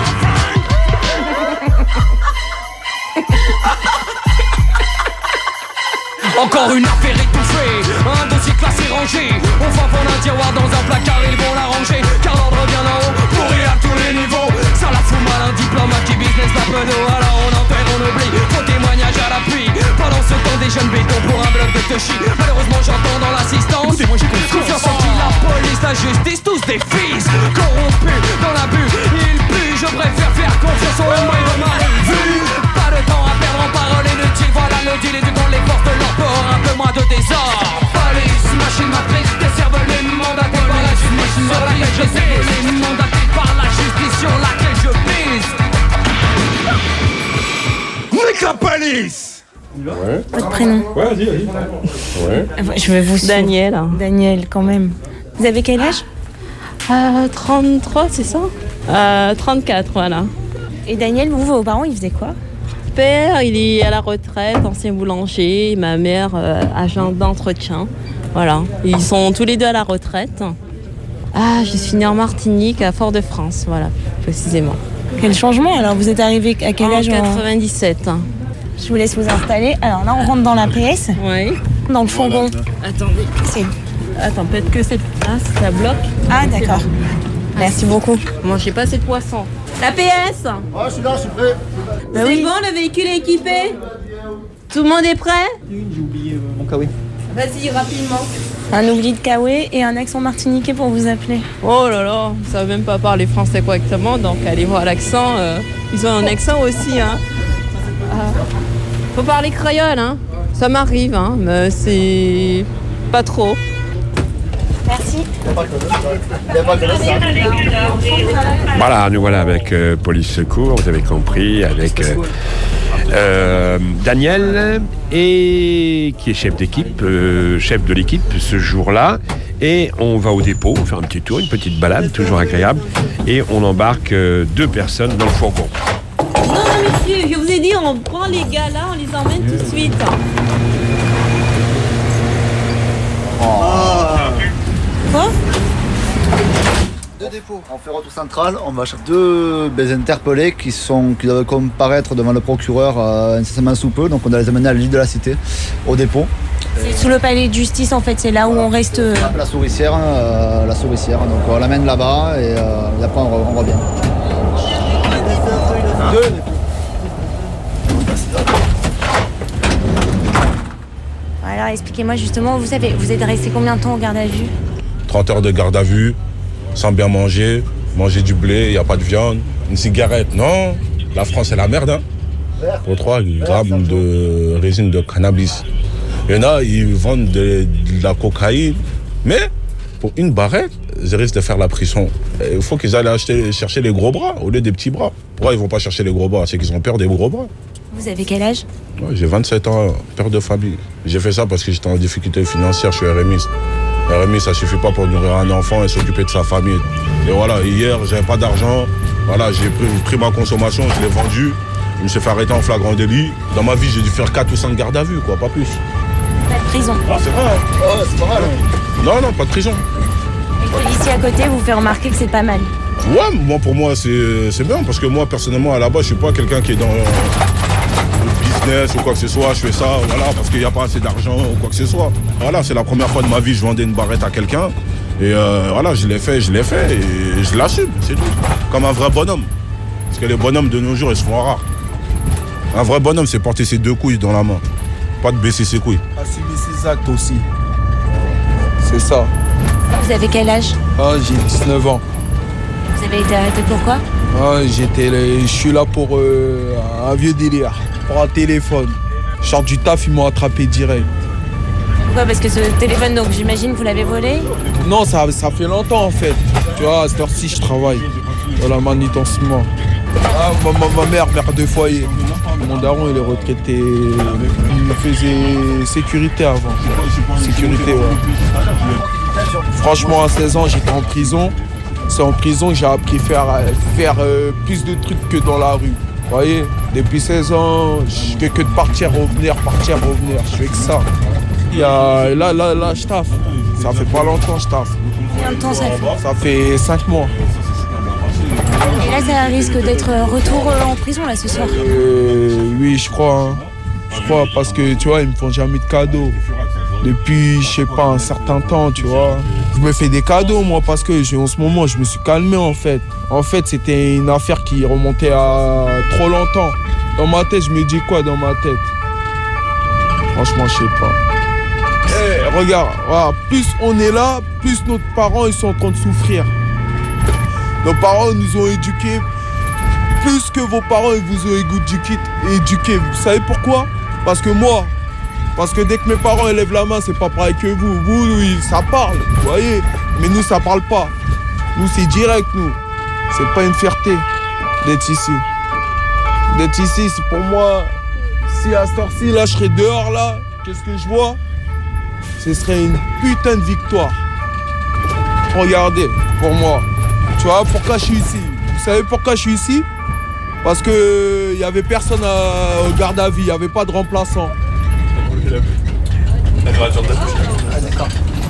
Encore une affaire étouffée, un dossier classé rangé. On va prendre un tiroir dans un placard, ils vont l'arranger. Car l'ordre vient d'en haut, pourri à tous les niveaux. Ça la fout mal, un diplomate qui business la pedo. Alors on enterre, on oublie, faux témoignage à l'appui. Pendant ce temps des jeunes bétons pour un bloc de touchy. Malheureusement j'entends dans l'assistance confiance en qui, la police, la justice, tous des fils corrompus dans l'abus, ils puent. Je préfère faire confiance au moins de ma vue. Pas de temps à perdre en paroles inutiles. Voilà le deal et du temps les forces de Votre prénom? Ouais, vas-y. Ouais. Je vais vous suivre. Daniel. Daniel, quand même. Vous avez quel âge? 33, c'est ça 34, voilà. Et Daniel, vos parents, ils faisaient quoi? Père, il est à la retraite, ancien boulanger. Ma mère, agent d'entretien. Voilà. Ils sont tous les deux à la retraite. Je suis née en Martinique, à Fort-de-France, voilà, précisément. Quel changement? Alors, vous êtes arrivé à quel âge? En 97. Je vous laisse vous installer. Alors là, on rentre dans la PS. Oui. Dans le fourgon. Attendez. Attends, peut-être que cette place, ça bloque. Ah, d'accord. Merci beaucoup. Mangez pas cette poisson. La PS. Je suis là, je suis prêt. C'est bon, le véhicule est équipé? Tout le monde est prêt? J'ai oublié mon kawaii. Vas-y, rapidement. Un oubli de kawaii et un accent martiniquais pour vous appeler. Oh là là, ils savent même pas parler français correctement, donc allez voir l'accent. Ils ont un accent aussi, hein. Faut parler créole, hein. Ça m'arrive, hein, mais c'est pas trop. Merci. Voilà, nous voilà avec Police Secours, vous avez compris, avec Daniel, et qui est chef d'équipe, chef de l'équipe ce jour-là. Et on va au dépôt, faire un petit tour, une petite balade, toujours agréable. Et on embarque 2 personnes dans le fourgon. Non, monsieur, je vous ai dit, on prend les gars là, on les emmène tout de suite. Quoi? 2 dépôts. On fait retour central, on va chercher 2 interpellés qui doivent comparaître devant le procureur incessamment sous peu. Donc on doit les amener à l'île de la Cité, au dépôt. C'est sous le palais de justice en fait, c'est là où on reste. La souricière, donc on l'amène là-bas et après on revient. Alors expliquez-moi justement, vous savez, vous êtes resté combien de temps au garde à vue? 30 heures de garde à vue, sans bien manger du blé, il n'y a pas de viande, une cigarette, non. La France c'est la merde, hein. Pour 3 grammes de résine de cannabis. Il y en a, ils vendent de la cocaïne, mais pour une barrette, ils risquent de faire la prison. Il faut qu'ils aillent chercher les gros bras au lieu des petits bras. Pourquoi ils ne vont pas chercher les gros bras? C'est qu'ils ont peur des gros bras. Vous avez quel âge? Ouais, j'ai 27 ans, père de famille. J'ai fait ça parce que j'étais en difficulté financière, je suis RMiste. RMI, ça suffit pas pour nourrir un enfant et s'occuper de sa famille. Et voilà, hier, j'avais pas d'argent. Voilà, j'ai pris ma consommation, je l'ai vendu. Je me suis fait arrêter en flagrant délit. Dans ma vie, j'ai dû faire 4 ou 5 gardes à vue, quoi, pas plus. Pas de prison. Ah, c'est vrai, hein. Oh, c'est pas mal. Non, pas de prison. Et le policier à côté vous fait remarquer que c'est pas mal. Ouais, pour moi, c'est bien. Parce que moi, personnellement, à la base, je suis pas quelqu'un qui est dans le business ou quoi que ce soit. Je fais ça, voilà, parce qu'il n'y a pas assez d'argent ou quoi que ce soit. Voilà, c'est la première fois de ma vie que je vendais une barrette à quelqu'un. Et voilà, je l'ai fait et je l'assume, c'est tout. Comme un vrai bonhomme. Parce que les bonhommes de nos jours, ils se font rares. Un vrai bonhomme, c'est porter ses 2 couilles dans la main. Pas de baisser ses couilles. Assumer ses actes aussi. C'est ça. Vous avez quel âge? J'ai 19 ans. Vous avez été arrêté pourquoi? Je suis là pour un vieux délire, pour un téléphone. Je sors du taf, ils m'ont attrapé direct. Pourquoi? Parce que ce téléphone, donc j'imagine, vous l'avez volé? Non, ça fait longtemps en fait. Tu vois, à cette heure-ci, je travaille dans la manutention. Ma mère de foyer. Mon daron, il est retraité. Il faisait sécurité avant. Sécurité, ouais. Franchement, à 16 ans, j'étais en prison. C'est en prison que j'ai appris à faire plus de trucs que dans la rue. Vous voyez, depuis 16 ans, je fais que de partir, revenir. Je fais que ça. Là, je taffe. Ça fait pas longtemps que je taffe. Combien de temps ça fait? Ça fait 5 mois. Et là, ça risque d'être retour en prison, là, ce soir? Oui, je crois. Hein. Je crois, parce que, tu vois, ils me font jamais de cadeaux. Depuis, je sais pas, un certain temps, tu vois. Je me fais des cadeaux, moi, parce que en ce moment, je me suis calmé, en fait. En fait, c'était une affaire qui remontait à trop longtemps. Dans ma tête, je me dis quoi dans ma tête? Franchement, je sais pas. Regarde, voilà, plus on est là, plus nos parents, ils sont en train de souffrir. Nos parents nous ont éduqués, plus que vos parents ils vous ont éduqués. Vous savez pourquoi? Parce que dès que mes parents élèvent la main, c'est pas pareil que vous. Vous, oui, ça parle, vous voyez. Mais nous, ça parle pas. Nous, c'est direct, nous. C'est pas une fierté d'être ici. D'être ici, pour moi, si à cette heure-ci, là, je serais dehors, là, qu'est-ce que je vois? Ce serait une putain de victoire. Regardez, pour moi. Tu vois, pourquoi je suis ici? Vous savez pourquoi je suis ici? Parce que il n'y avait personne au garde à vue, il n'y avait pas de remplaçant. D'accord.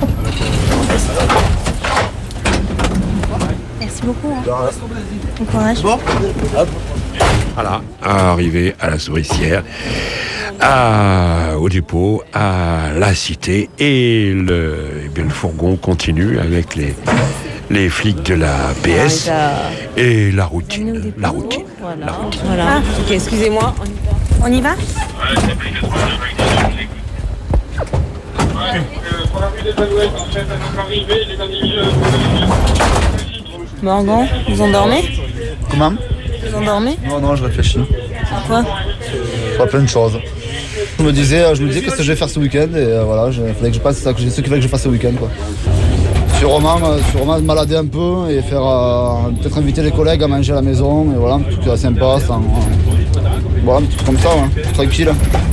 Merci beaucoup. Bon courage. Voilà, arrivé à la Souricière, au dépôt, à la cité, et le fourgon continue avec les flics de la PS et la routine. Voilà. Ok, excusez-moi. On y va? Morgan, vous endormez? Comment? Vous endormez? Non, je réfléchis. Quoi? Pas plein de choses. Je me disais qu'est-ce que je vais faire ce week-end et voilà, il fallait que je passe ce qu'il fallait que je fasse ce week-end quoi. Sûrement me balader un peu et faire peut-être inviter les collègues à manger à la maison et voilà, un truc sympa, voilà, un petit truc comme ça, hein, tranquille.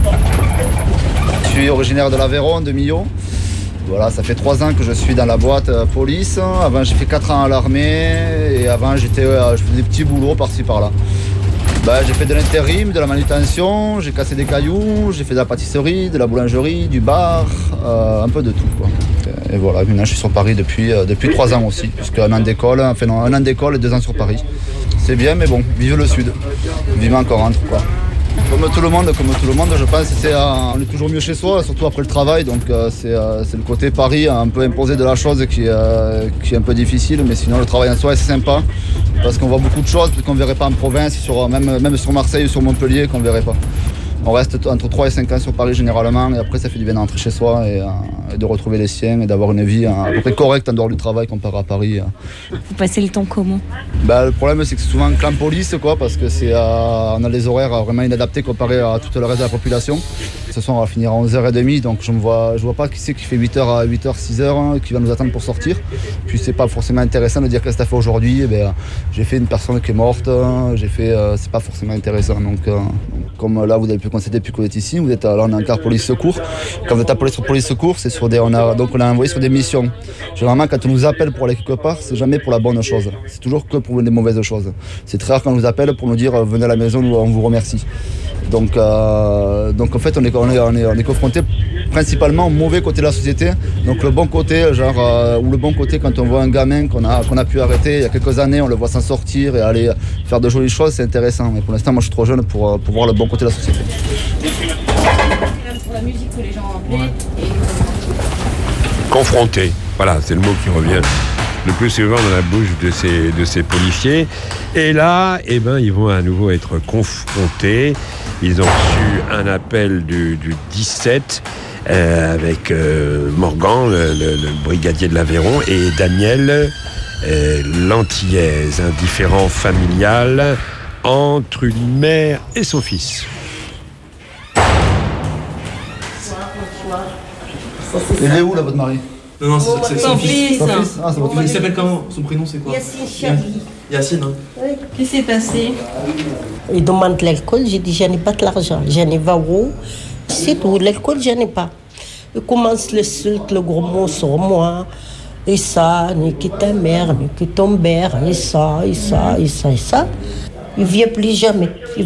Je suis originaire de l'Aveyron, de Millau. Voilà, ça fait 3 ans que je suis dans la boîte police. Avant, j'ai fait 4 ans à l'armée et avant, je faisais des petits boulots par-ci par-là. J'ai fait de l'intérim, de la manutention, j'ai cassé des cailloux, j'ai fait de la pâtisserie, de la boulangerie, du bar, un peu de tout, quoi. Et voilà, maintenant je suis sur Paris depuis 3 ans aussi, puisque un an d'école et 2 ans sur Paris. C'est bien, mais bon, vive le Sud, vivement encore entre, quoi. Comme tout le monde, je pense, on est toujours mieux chez soi, surtout après le travail. Donc c'est le côté Paris un peu imposé de la chose qui est un peu difficile. Mais sinon, le travail en soi, c'est sympa parce qu'on voit beaucoup de choses qu'on ne verrait pas en province, même sur Marseille ou sur Montpellier, qu'on ne verrait pas. On reste entre 3 et 5 ans sur Paris généralement et après ça fait du bien d'entrer chez soi et de retrouver les siens et d'avoir une vie à peu près correcte en dehors du travail comparé à Paris. Vous passez le temps comment? Le problème c'est que c'est souvent un clan police quoi, parce que on a des horaires vraiment inadaptés comparé à tout le reste de la population. Ce soir on va finir à 11h30 donc je vois pas qui c'est qui fait 8h à 8h, 6h qui va nous attendre pour sortir. Puis c'est pas forcément intéressant de dire qu'est-ce que t'as fait aujourd'hui. J'ai fait une personne qui est morte, c'est pas forcément intéressant. Donc comme là vous avez pu constater depuis que vous êtes ici, là on est en carte police secours. Quand vous êtes appelé sur police secours, c'est on a envoyé sur des missions. Généralement quand on nous appelle pour aller quelque part, c'est jamais pour la bonne chose. C'est toujours que pour des mauvaises choses. C'est très rare qu'on nous appelle pour nous dire venez à la maison, on vous remercie. Donc en fait on est confronté principalement au mauvais côté de la société. Donc le bon côté ou le bon côté quand on voit un gamin qu'on a pu arrêter il y a quelques années, on le voit s'en sortir et aller faire de jolies choses, c'est intéressant. Mais pour l'instant moi je suis trop jeune pour voir le bon côté de la société. Pour la musique que les gens appelaient. Confronté, voilà, c'est le mot qui revient le plus souvent dans la bouche de ces policiers. Et là, ils vont à nouveau être confrontés. Ils ont reçu un appel du 17 avec Morgan, le brigadier de l'Aveyron, et Daniel, l'antillaise, un différend familial entre une mère et son fils. Il est où là votre mari? Non, c'est son fils. Ah, c'est votre Il fils. s'appelle comment? Son prénom c'est quoi? Yacine Charlie. Yacine, hein? Oui. Qu'est-ce qui s'est passé? Il demande l'alcool, j'ai dit, je n'ai pas de l'argent, je n'ai pas où. C'est tout, l'alcool, je n'ai pas. Il commence l'insulte, le gros mot sur moi. Et ça, ni que ta mère, ni que ton père, et ça. Il ne vient plus jamais,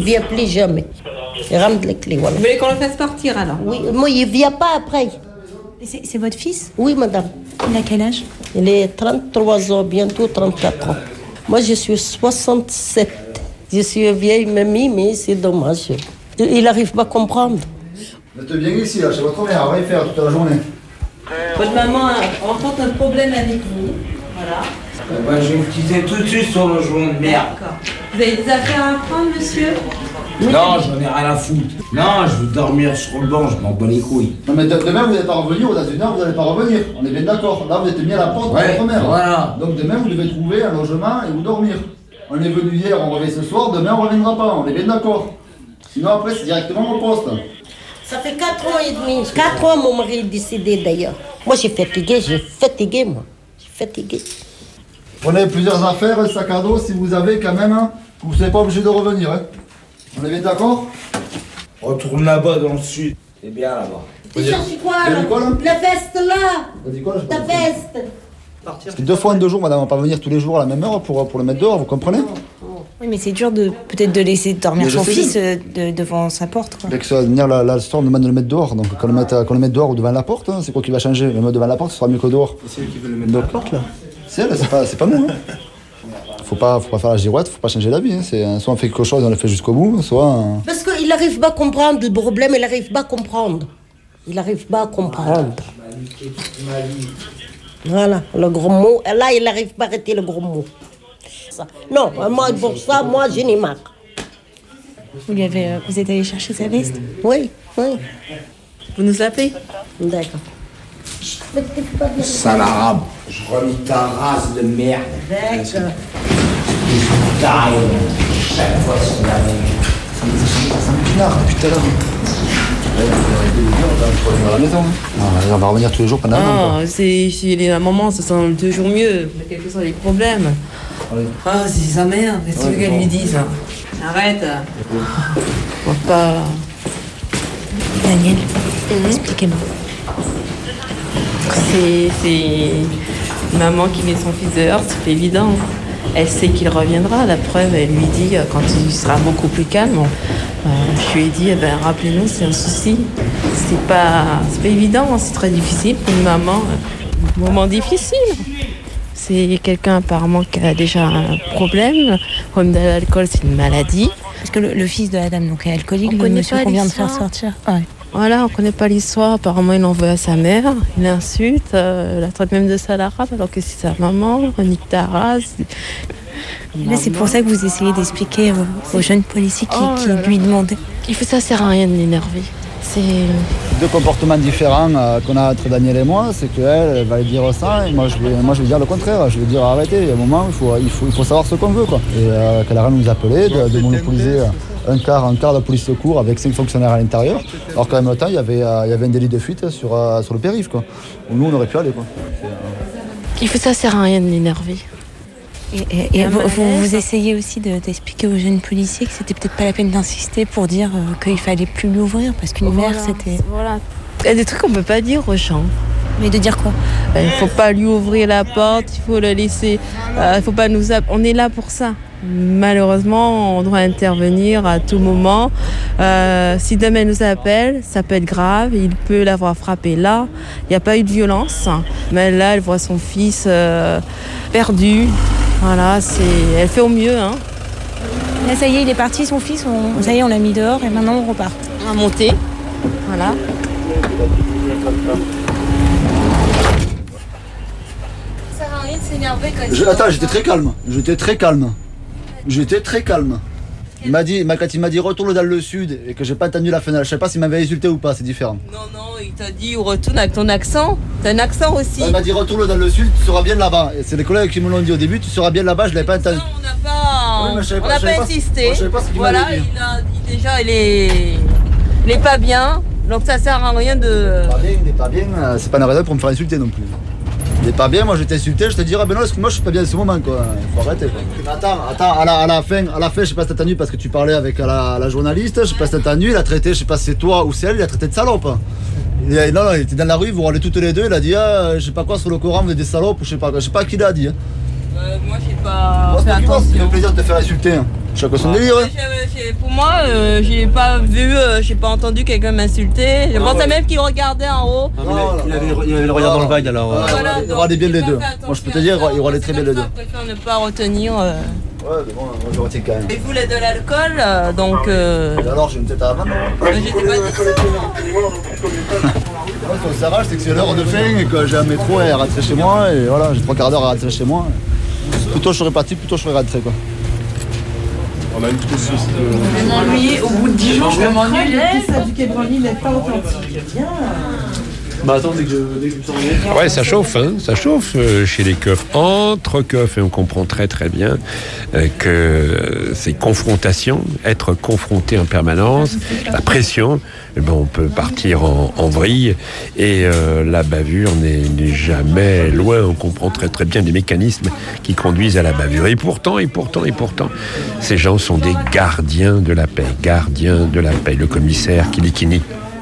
Il ramène les clés, voilà. Vous voulez qu'on le fasse partir alors? Oui, moi, il ne vient pas après. C'est votre fils? Oui, madame. Il a quel âge? Il est 33 ans, bientôt 34 ans. Moi, je suis 67. Je suis vieille mamie, mais c'est dommage. Il n'arrive pas à comprendre. Vous êtes bien ici, là, chez votre mère, va y faire toute la journée. Votre maman rencontre un problème avec vous. Voilà. Je me disais tout de suite sur le joint de merde. D'accord. Vous avez des affaires à prendre, monsieur? Non, j'en ai rien à foutre. Non, je veux dormir sur le banc, je m'en bats les couilles. Non mais demain vous n'allez pas revenir, dans une heure vous n'allez pas revenir. On est bien d'accord. Là vous êtes mis à la porte de votre mère. Voilà. Donc demain vous devez trouver un logement et vous dormir. On est venu hier, on revient ce soir, demain on ne reviendra pas, on est bien d'accord. Sinon après c'est directement au poste. Ça fait 4 ans et demi. 4 ans mon mari est décédé d'ailleurs. Moi j'ai fatigué moi. Prenez plusieurs affaires, un sac à dos si vous avez quand même, vous ne serez pas obligé de revenir. Hein. On est bien d'accord? Retourne là-bas dans le sud. C'est bien là-bas. Tu cherches quoi là? La veste là. Ta veste. Parce que 2 fois en 2 jours, madame, on va pas venir tous les jours à la même heure pour le mettre dehors, vous comprenez? Oui, mais c'est dur peut-être de laisser dormir son fils devant sa porte. Quoi. Dès que ça va venir la soir, on demande de le mettre dehors. Donc qu'on le mette dehors ou devant la porte, hein, c'est quoi qui va changer? Le mettre devant la porte, ce sera mieux que dehors. C'est eux qui veulent le mettre devant la porte là. C'est elle, c'est pas nous. Hein. Faut pas faire la girouette, faut pas changer la vie. Hein. Soit on fait quelque chose, on le fait jusqu'au bout, soit... Parce qu'il n'arrive pas à comprendre le problème, il n'arrive pas à comprendre. Il n'arrive pas à comprendre. Voilà, le gros mot. Là, il n'arrive pas à arrêter le gros mot. Non, moi, pour ça, moi, je n'ai marre. Vous êtes allé chercher sa veste? Oui. Vous nous appelez? D'accord. Sale arabe. Je remis ta race de merde. D'accord. Chaque fois, c'est la même. Ça me pinard depuis tout à l'heure. On va à la maison. On va revenir tous les jours pendant un an. Si la maman se sent toujours mieux, quels que soient les problèmes. Ah, c'est sa mère, qu'est-ce que tu veux qu'elle lui dise? Arrête. On va pas... Daniel, expliquez-moi. C'est maman qui met son fils dehors, c'est pas évident. Elle sait qu'il reviendra, la preuve, elle lui dit, quand il sera beaucoup plus calme, je lui ai dit, rappelez-nous, c'est un souci. C'est pas évident, c'est très difficile pour une maman. Un moment difficile. C'est quelqu'un apparemment qui a déjà un problème. Comme de l'alcool, c'est une maladie. Parce que le fils de la dame donc, est alcoolique, le monsieur qu'on vient de faire sortir. Ouais. Voilà, on connaît pas l'histoire. Apparemment, il envoie à sa mère, il l'insulte, la traite même de sale arabe, alors que c'est sa maman, on nique ta race. Là, c'est pour ça que vous essayez d'expliquer aux jeunes policiers qui lui demandaient. Ça sert à rien de l'énerver. C'est 2 comportements différents qu'on a entre Daniel et moi, c'est qu'elle va lui dire ça et moi je vais dire le contraire. Je vais dire arrêtez, il y a un moment il faut savoir ce qu'on veut quoi. Et qu'elle a nous appeler, de monopoliser un quart de police secours avec 5 fonctionnaires à l'intérieur, alors qu'en même temps il y avait un délit de fuite sur le périph quoi. Où nous on aurait pu aller quoi. Ça sert à rien de l'énerver. Et vous essayez aussi d'expliquer aux jeunes policiers que c'était peut-être pas la peine d'insister pour dire qu'il fallait plus l'ouvrir parce qu'une mère c'était... Voilà. Il y a des trucs qu'on peut pas dire aux gens. Mais de dire quoi? Il faut pas lui ouvrir la porte, il faut le laisser... faut pas nous... On est là pour ça. Malheureusement, on doit intervenir à tout moment. Si demain nous appelle, ça peut être grave. Il peut l'avoir frappé là. Il n'y a pas eu de violence. Mais là, elle voit son fils perdu. Voilà, elle fait au mieux. Hein. Là, ça y est, il est parti, son fils. Ça y est, on l'a mis dehors et maintenant on repart. On va monter. Voilà. Ça sert à rien de s'énerver quand Attends, j'étais très calme. Quand il m'a dit retourne dans le sud et que j'ai pas entendu la fenêtre, je sais pas s'il m'avait insulté ou pas, c'est différent. Non, il t'a dit retourne avec ton accent. T'as un accent aussi. Il m'a dit retourne dans le sud, tu seras bien là-bas. Et c'est les collègues qui me l'ont dit au début, tu seras bien là-bas, je l'avais pas entendu. On n'a pas insisté. Je savais pas ce qu'il voilà, m'avait dit. Déjà il est pas bien, donc ça sert à rien de... Il est pas bien, c'est pas une raison pour me faire insulter non plus. Il est pas bien, moi je vais t'insulter, je te dirai, ben non, moi je suis pas bien en ce moment quoi, il faut arrêter quoi. Attends, à la fin, je sais pas si t'as entendu parce que tu parlais avec la journaliste, je sais pas si t'as entendu, il a traité, je sais pas si c'est toi ou c'est elle, il a traité de salope. Il était dans la rue, vous roulez toutes les deux, il a dit, je sais pas quoi sur le Coran, vous êtes des salopes, je sais pas qui l'a dit. Hein. Moi j'ai pas fait attention. Ça fait plaisir de te faire insulter, hein. Chacun son délire. Hein. Pour moi, j'ai pas vu, j'ai pas entendu quelqu'un m'insulter. Je pensais même qu'il regardait en haut. Il avait le regard dans le vague alors. Il râlait bien les deux. Moi je peux te dire, il râlait très bien les deux. Je préfère ne pas retenir. Ouais, mais bon, moi je retiens quand même. Il voulait de l'alcool, donc. Et alors j'ai une tête à la main. J'étais pas Son serrage, c'est que c'est l'heure de fin et que j'ai un métro et rentrer chez moi et voilà, j'ai 3 quarts d'heure à rentrer chez moi. Plutôt je serais parti, plutôt je serais rentré quoi. On a une trousse aussi de... Je m'ennuie, au bout de 10 jours, je m'ennuie, les ça du Quai Branly n'est pas authentique. Bien. Bah attends, dès que je me sens bien. Ouais, ça chauffe, hein, ça chauffe chez les keufs. Entre keufs, et on comprend très très bien que ces confrontations, être confronté en permanence, la pression, on peut partir en vrille et la bavure n'est jamais loin. On comprend très très bien les mécanismes qui conduisent à la bavure. Et pourtant, ces gens sont des gardiens de la paix, Le commissaire Kilikini.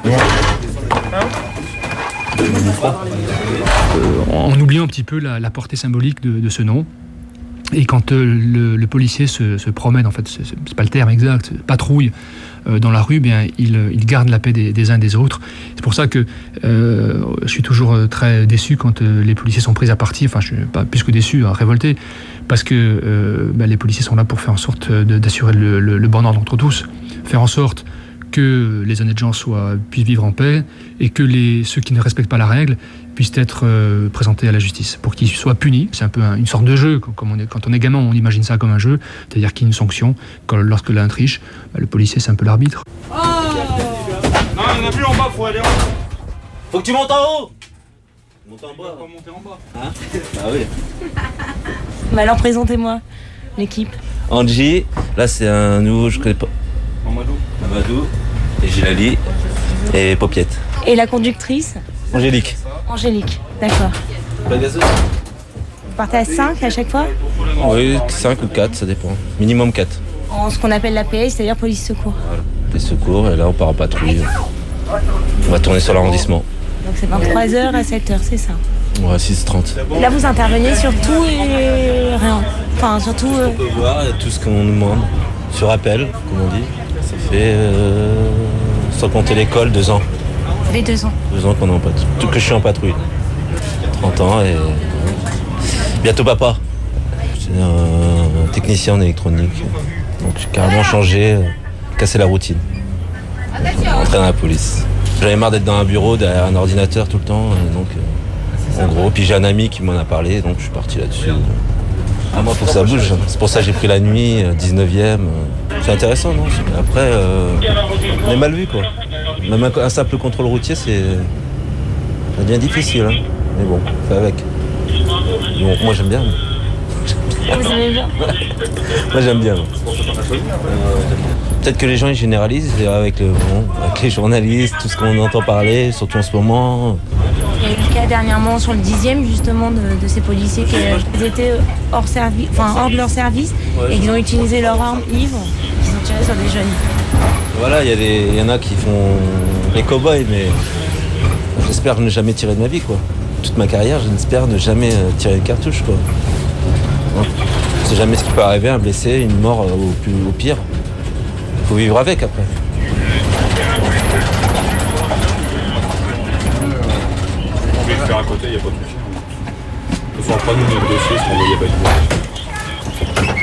En oubliant un petit peu la portée symbolique de ce nom. Et quand le policier se promène, en fait, c'est pas le terme exact, patrouille dans la rue, bien, il garde la paix des uns et des autres. C'est pour ça que je suis toujours très déçu quand les policiers sont pris à partie. Enfin, je suis pas plus que déçu, révolté, parce que les policiers sont là pour faire en sorte d'assurer le bon ordre entre tous, faire en sorte que les honnêtes gens puissent vivre en paix et que ceux qui ne respectent pas la règle puissent être présentés à la justice pour qu'ils soient punis. C'est un peu une sorte de jeu. Quand on est gamin, on imagine ça comme un jeu, c'est-à-dire qu'il y a une sanction. Lorsque l'un triche, le policier, c'est un peu l'arbitre. Oh non, il n'y en a plus en bas, faut aller en haut. Faut que tu montes en haut. Monte en bas. Faut monter en bas. Hein? Ah oui. Mais alors, présentez-moi l'équipe. Angie, là c'est un nouveau, je connais pas. Amadou, et Gilali, et Popiette. Et la conductrice? Angélique. Angélique, d'accord. Pas gazeuse? Vous partez à 5 à chaque fois? Oui, 5 ou 4, ça dépend. Minimum 4. En ce qu'on appelle la PA, c'est-à-dire police-secours. Voilà, les secours, et là on part en patrouille. On va tourner sur l'arrondissement. Donc c'est 23h à 7h, c'est ça? Ouais, 6h30. Là vous intervenez sur tout et rien. Enfin, surtout. On peut voir tout ce qu'on nous demande. Sur appel, comme on dit. Ça fait, sans compter l'école, 2 ans. Ça fait 2 ans. 2 ans qu'on est en patrouille. Tout que je suis en patrouille. 30 ans et bientôt papa. C'est un technicien en électronique. Donc j'ai carrément changé, cassé la routine. Entrer dans la police. J'avais marre d'être dans un bureau derrière un ordinateur tout le temps. Donc, en gros, puis j'ai un ami qui m'en a parlé, donc je suis parti là-dessus. Ah, moi, faut que ça bouge. C'est pour ça que j'ai pris la nuit, 19e. C'est intéressant, non? Après, on est mal vu, quoi. Même un simple contrôle routier, ça devient difficile. Hein. Mais bon, on fait avec. Bon, moi, j'aime bien. Vous aimez bien? Moi, j'aime bien. Peut-être que les gens, ils généralisent avec les journalistes, tout ce qu'on entend parler, surtout en ce moment. Il y a eu le cas dernièrement sur le 10e justement de ces policiers qui étaient hors de leur service et qui ont utilisé leur arme ivre, qui ont tiré sur des jeunes. Voilà, il y en a qui font les cow-boys, mais j'espère ne jamais tirer de ma vie, quoi. Toute ma carrière, j'espère ne jamais tirer une cartouche, quoi. On sait jamais ce qui peut arriver, un blessé, une mort au pire. Il faut vivre avec après. On va le faire à côté, il n'y a pas de souci. De toute façon, après, nous, notre dossier sera envoyé à Bâtiment.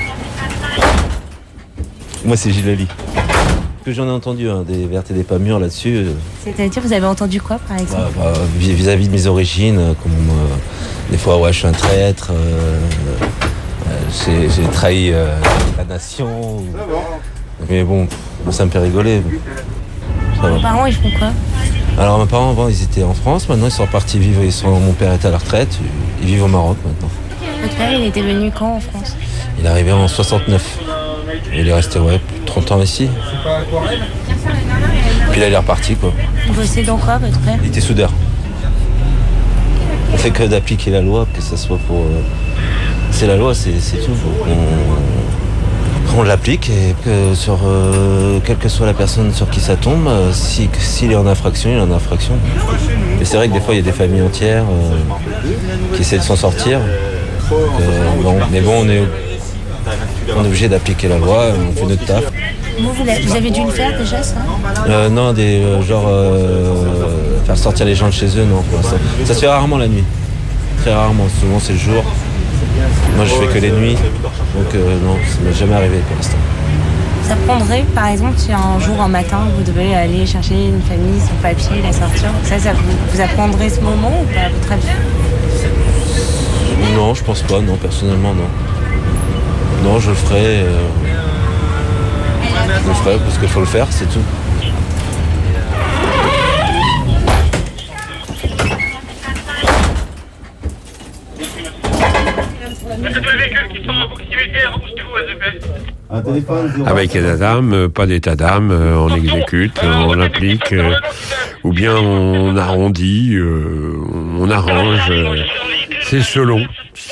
Moi, c'est Gilali. Que j'en ai entendu, des vertes et des pas mûres là-dessus. C'est-à-dire, vous avez entendu quoi, par exemple? Vis-à-vis de mes origines, comme des fois, ouais, je suis un traître, j'ai trahi la nation. Mais bon, ça me fait rigoler. Vos parents, ils font quoi? Alors mes parents avant ils étaient en France, maintenant ils sont repartis vivre, mon père est à la retraite, ils vivent au Maroc maintenant. Votre père il était venu quand en France? Il est arrivé en 69. Il est resté plus de 30 ans ici. Puis là il est reparti quoi. Il bossait dans quoi votre père? Il était soudeur. On fait que d'appliquer la loi, que ce soit pour... C'est la loi, c'est tout. On l'applique et que sur quelle que soit la personne sur qui ça tombe, s'il est en infraction, il est en infraction. Et c'est vrai que des fois il y a des familles entières qui essaient de s'en sortir. Mais bon, on est obligé d'appliquer la loi, on fait notre taf. Vous avez dû le faire déjà ça? Non, faire sortir les gens de chez eux, non. Ça se fait rarement la nuit. Très rarement, souvent c'est le jour. Moi je fais que les nuits, donc non, ça m'est jamais arrivé pour l'instant. Ça prendrait, par exemple, si un jour, un matin, vous devez aller chercher une famille, son papier, la sortir, ça vous apprendrait ce moment ou pas, à votre avis? Non, je pense pas, non, personnellement, non. Non, je le ferai. Je le ferai parce qu'il faut le faire, c'est tout. Avec état d'âme, pas d'état d'âme, on exécute, on applique, ou bien on arrondit, on arrange. C'est selon.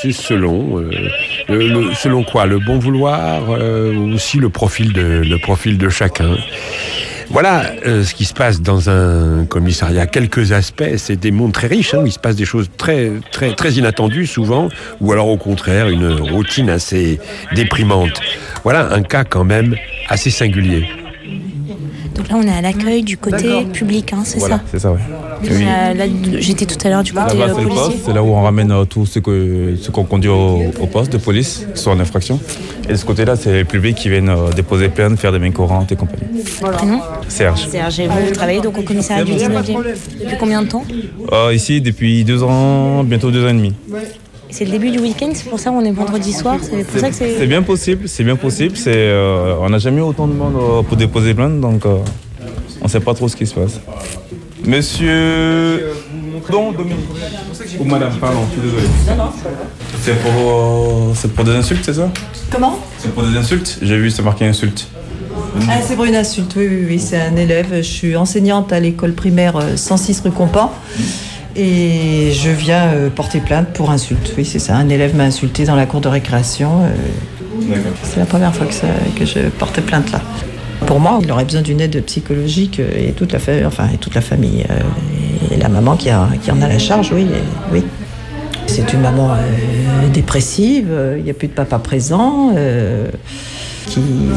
Selon quoi? Le bon vouloir, ou aussi le profil de chacun. Voilà ce qui se passe dans un commissariat. Quelques aspects, c'est des mondes très riches, où il se passe des choses très, très, très inattendues souvent, ou alors au contraire, une routine assez déprimante. Voilà un cas quand même assez singulier. Donc là, on est à l'accueil du côté public, c'est ça? C'est ça, oui. Là, j'étais tout à l'heure du côté là-bas, c'est policier. le poste, c'est là où on ramène tout ce qu'on conduit au poste de police, soit en infraction. Et de ce côté-là, c'est les publics qui viennent déposer plainte, faire des mains courantes et compagnie. Prénom? Serge. Serge, et vous travaillez donc au commissariat du 19e. Depuis combien de temps? Ici, depuis 2 ans, bientôt 2 ans et demi. C'est le début du week-end, c'est pour ça qu'on est vendredi soir, c'est pour ça que c'est... C'est bien possible. On n'a jamais eu autant de monde pour déposer plainte, donc on ne sait pas trop ce qui se passe. Monsieur... Dominique. Ou madame, pardon, je suis désolé. C'est pour des insultes, c'est ça? Comment? C'est pour des insultes? J'ai vu, c'est marqué insulte. Ah, c'est pour une insulte, oui, c'est un élève. Je suis enseignante à l'école primaire 106 rue Compan. Et je viens porter plainte pour insulte. Oui, c'est ça. Un élève m'a insulté dans la cour de récréation. C'est la première fois que je porte plainte là. Pour moi, il aurait besoin d'une aide psychologique et toute la famille. Et la maman qui en a la charge, oui. C'est une maman dépressive. Il n'y a plus de papa présent. Qui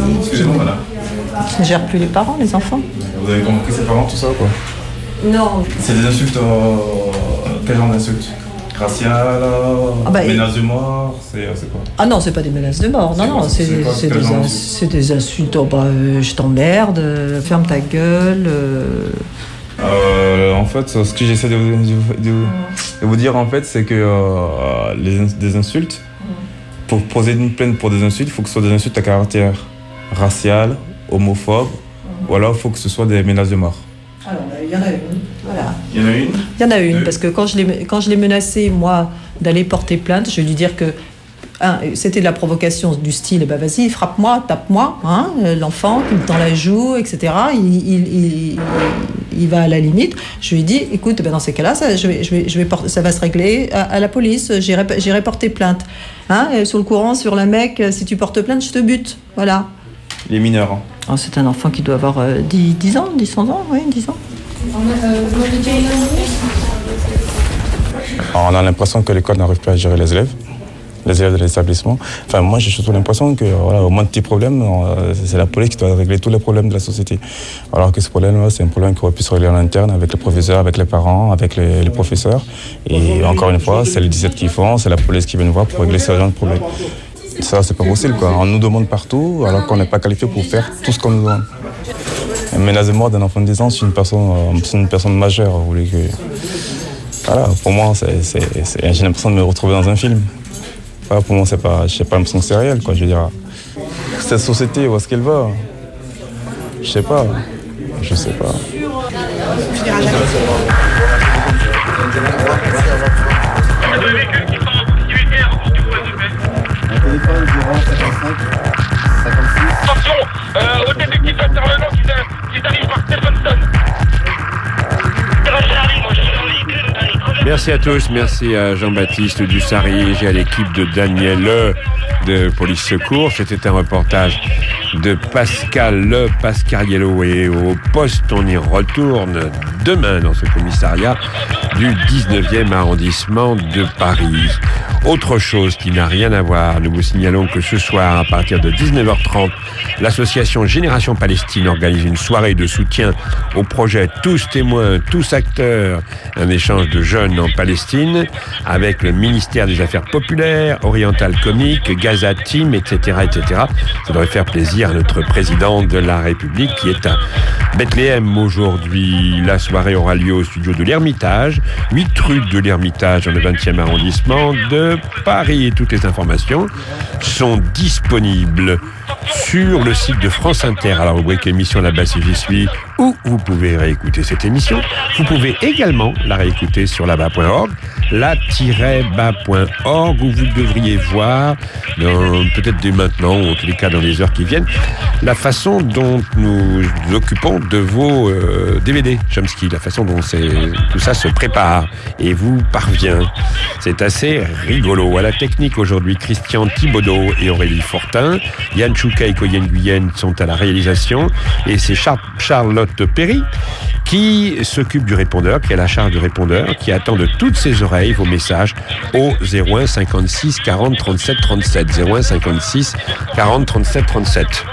ne gère plus les parents, les enfants. Vous avez compris ses parents, tout ça, quoi? Non. C'est des insultes, quel genre d'insultes? Raciales, menaces de mort, c'est quoi? Ah non, c'est pas des menaces de mort, non, c'est des insultes, je t'emmerde, ferme ta gueule. En fait, ce que j'essaie de vous dire, en fait, c'est que des insultes, pour poser une plainte pour des insultes, il faut que ce soit des insultes à caractère racial, homophobe, ou alors il faut que ce soit des menaces de mort. Alors, il y en a une, voilà. Il y en a une? Il y en a une, parce que quand je l'ai menacé, moi, d'aller porter plainte, je vais lui dire que c'était de la provocation du style, vas-y, frappe-moi, tape-moi, l'enfant qui me tend la joue, etc. Il va à la limite. Je lui ai dit, écoute, dans ces cas-là, ça va se régler à la police, j'irai porter plainte. Sur le courant, sur la mec, si tu portes plainte, je te bute. Voilà. Les mineurs. C'est un enfant qui doit avoir 10 ans, 10 ans, oui, 10 ans. On a l'impression que l'école n'arrive pas à gérer les élèves de l'établissement. Enfin, moi, j'ai surtout l'impression que, au moins de petits problèmes, c'est la police qui doit régler tous les problèmes de la société. Alors que ce problème-là, c'est un problème qui aurait pu se régler en interne avec les professeurs, avec les parents, avec les professeurs. Et encore une fois, c'est les 17 qui font, c'est la police qui vient nous voir pour régler ce genre de problème. Ça, c'est pas possible, quoi. On nous demande partout, alors qu'on n'est pas qualifié pour faire tout ce qu'on nous demande. Une menace de mort d'un enfant de 10 ans, c'est une personne majeure. Vous voulez que... Voilà, pour moi, j'ai l'impression de me retrouver dans un film. Voilà, pour moi, j'ai pas l'impression que c'est réel, quoi. Je veux dire, cette société, où est-ce qu'elle va? Je sais pas. Attention, au détective intervenant qui arrive par Stephenson. Merci à tous, merci à Jean-Baptiste Dussary et à l'équipe de Daniel de Police Secours. C'était un reportage de Pascal Pascariello et au poste, on y retourne demain dans ce commissariat du 19e arrondissement de Paris. Autre chose qui n'a rien à voir, nous vous signalons que ce soir, à partir de 19h30, l'association Génération Palestine organise une soirée de soutien au projet Tous témoins, tous acteurs, un échange de jeunes en Palestine avec le ministère des Affaires populaires, Oriental Comique, Gaza Team, etc., etc. Ça devrait faire plaisir à notre président de la République qui est à Bethléem aujourd'hui. La soirée aura lieu au studio de l'Ermitage, 8 rue de l'Ermitage dans le 20e arrondissement de Paris. Et toutes les informations sont disponibles sur le site de France Inter à la rubrique émission La Basse et J'y suis ou où vous pouvez réécouter cette émission. Vous pouvez également la réécouter sur laba.org, la-ba.org, où vous devriez voir, peut-être dès maintenant, ou en tous les cas dans les heures qui viennent, la façon dont nous occupons de vos DVD, Chomsky, la façon dont tout ça se prépare et vous parvient. C'est assez rigolo. À la technique aujourd'hui, Christian Thibaudot et Aurélie Fortin. Yann Chouka et Coyen Guyenne sont à la réalisation. Et c'est Charlotte Perry qui s'occupe du répondeur, qui a la charge du répondeur, qui attend de toutes ses oreilles vos messages au 01 56 40 37 37. 01 56 40 37 37.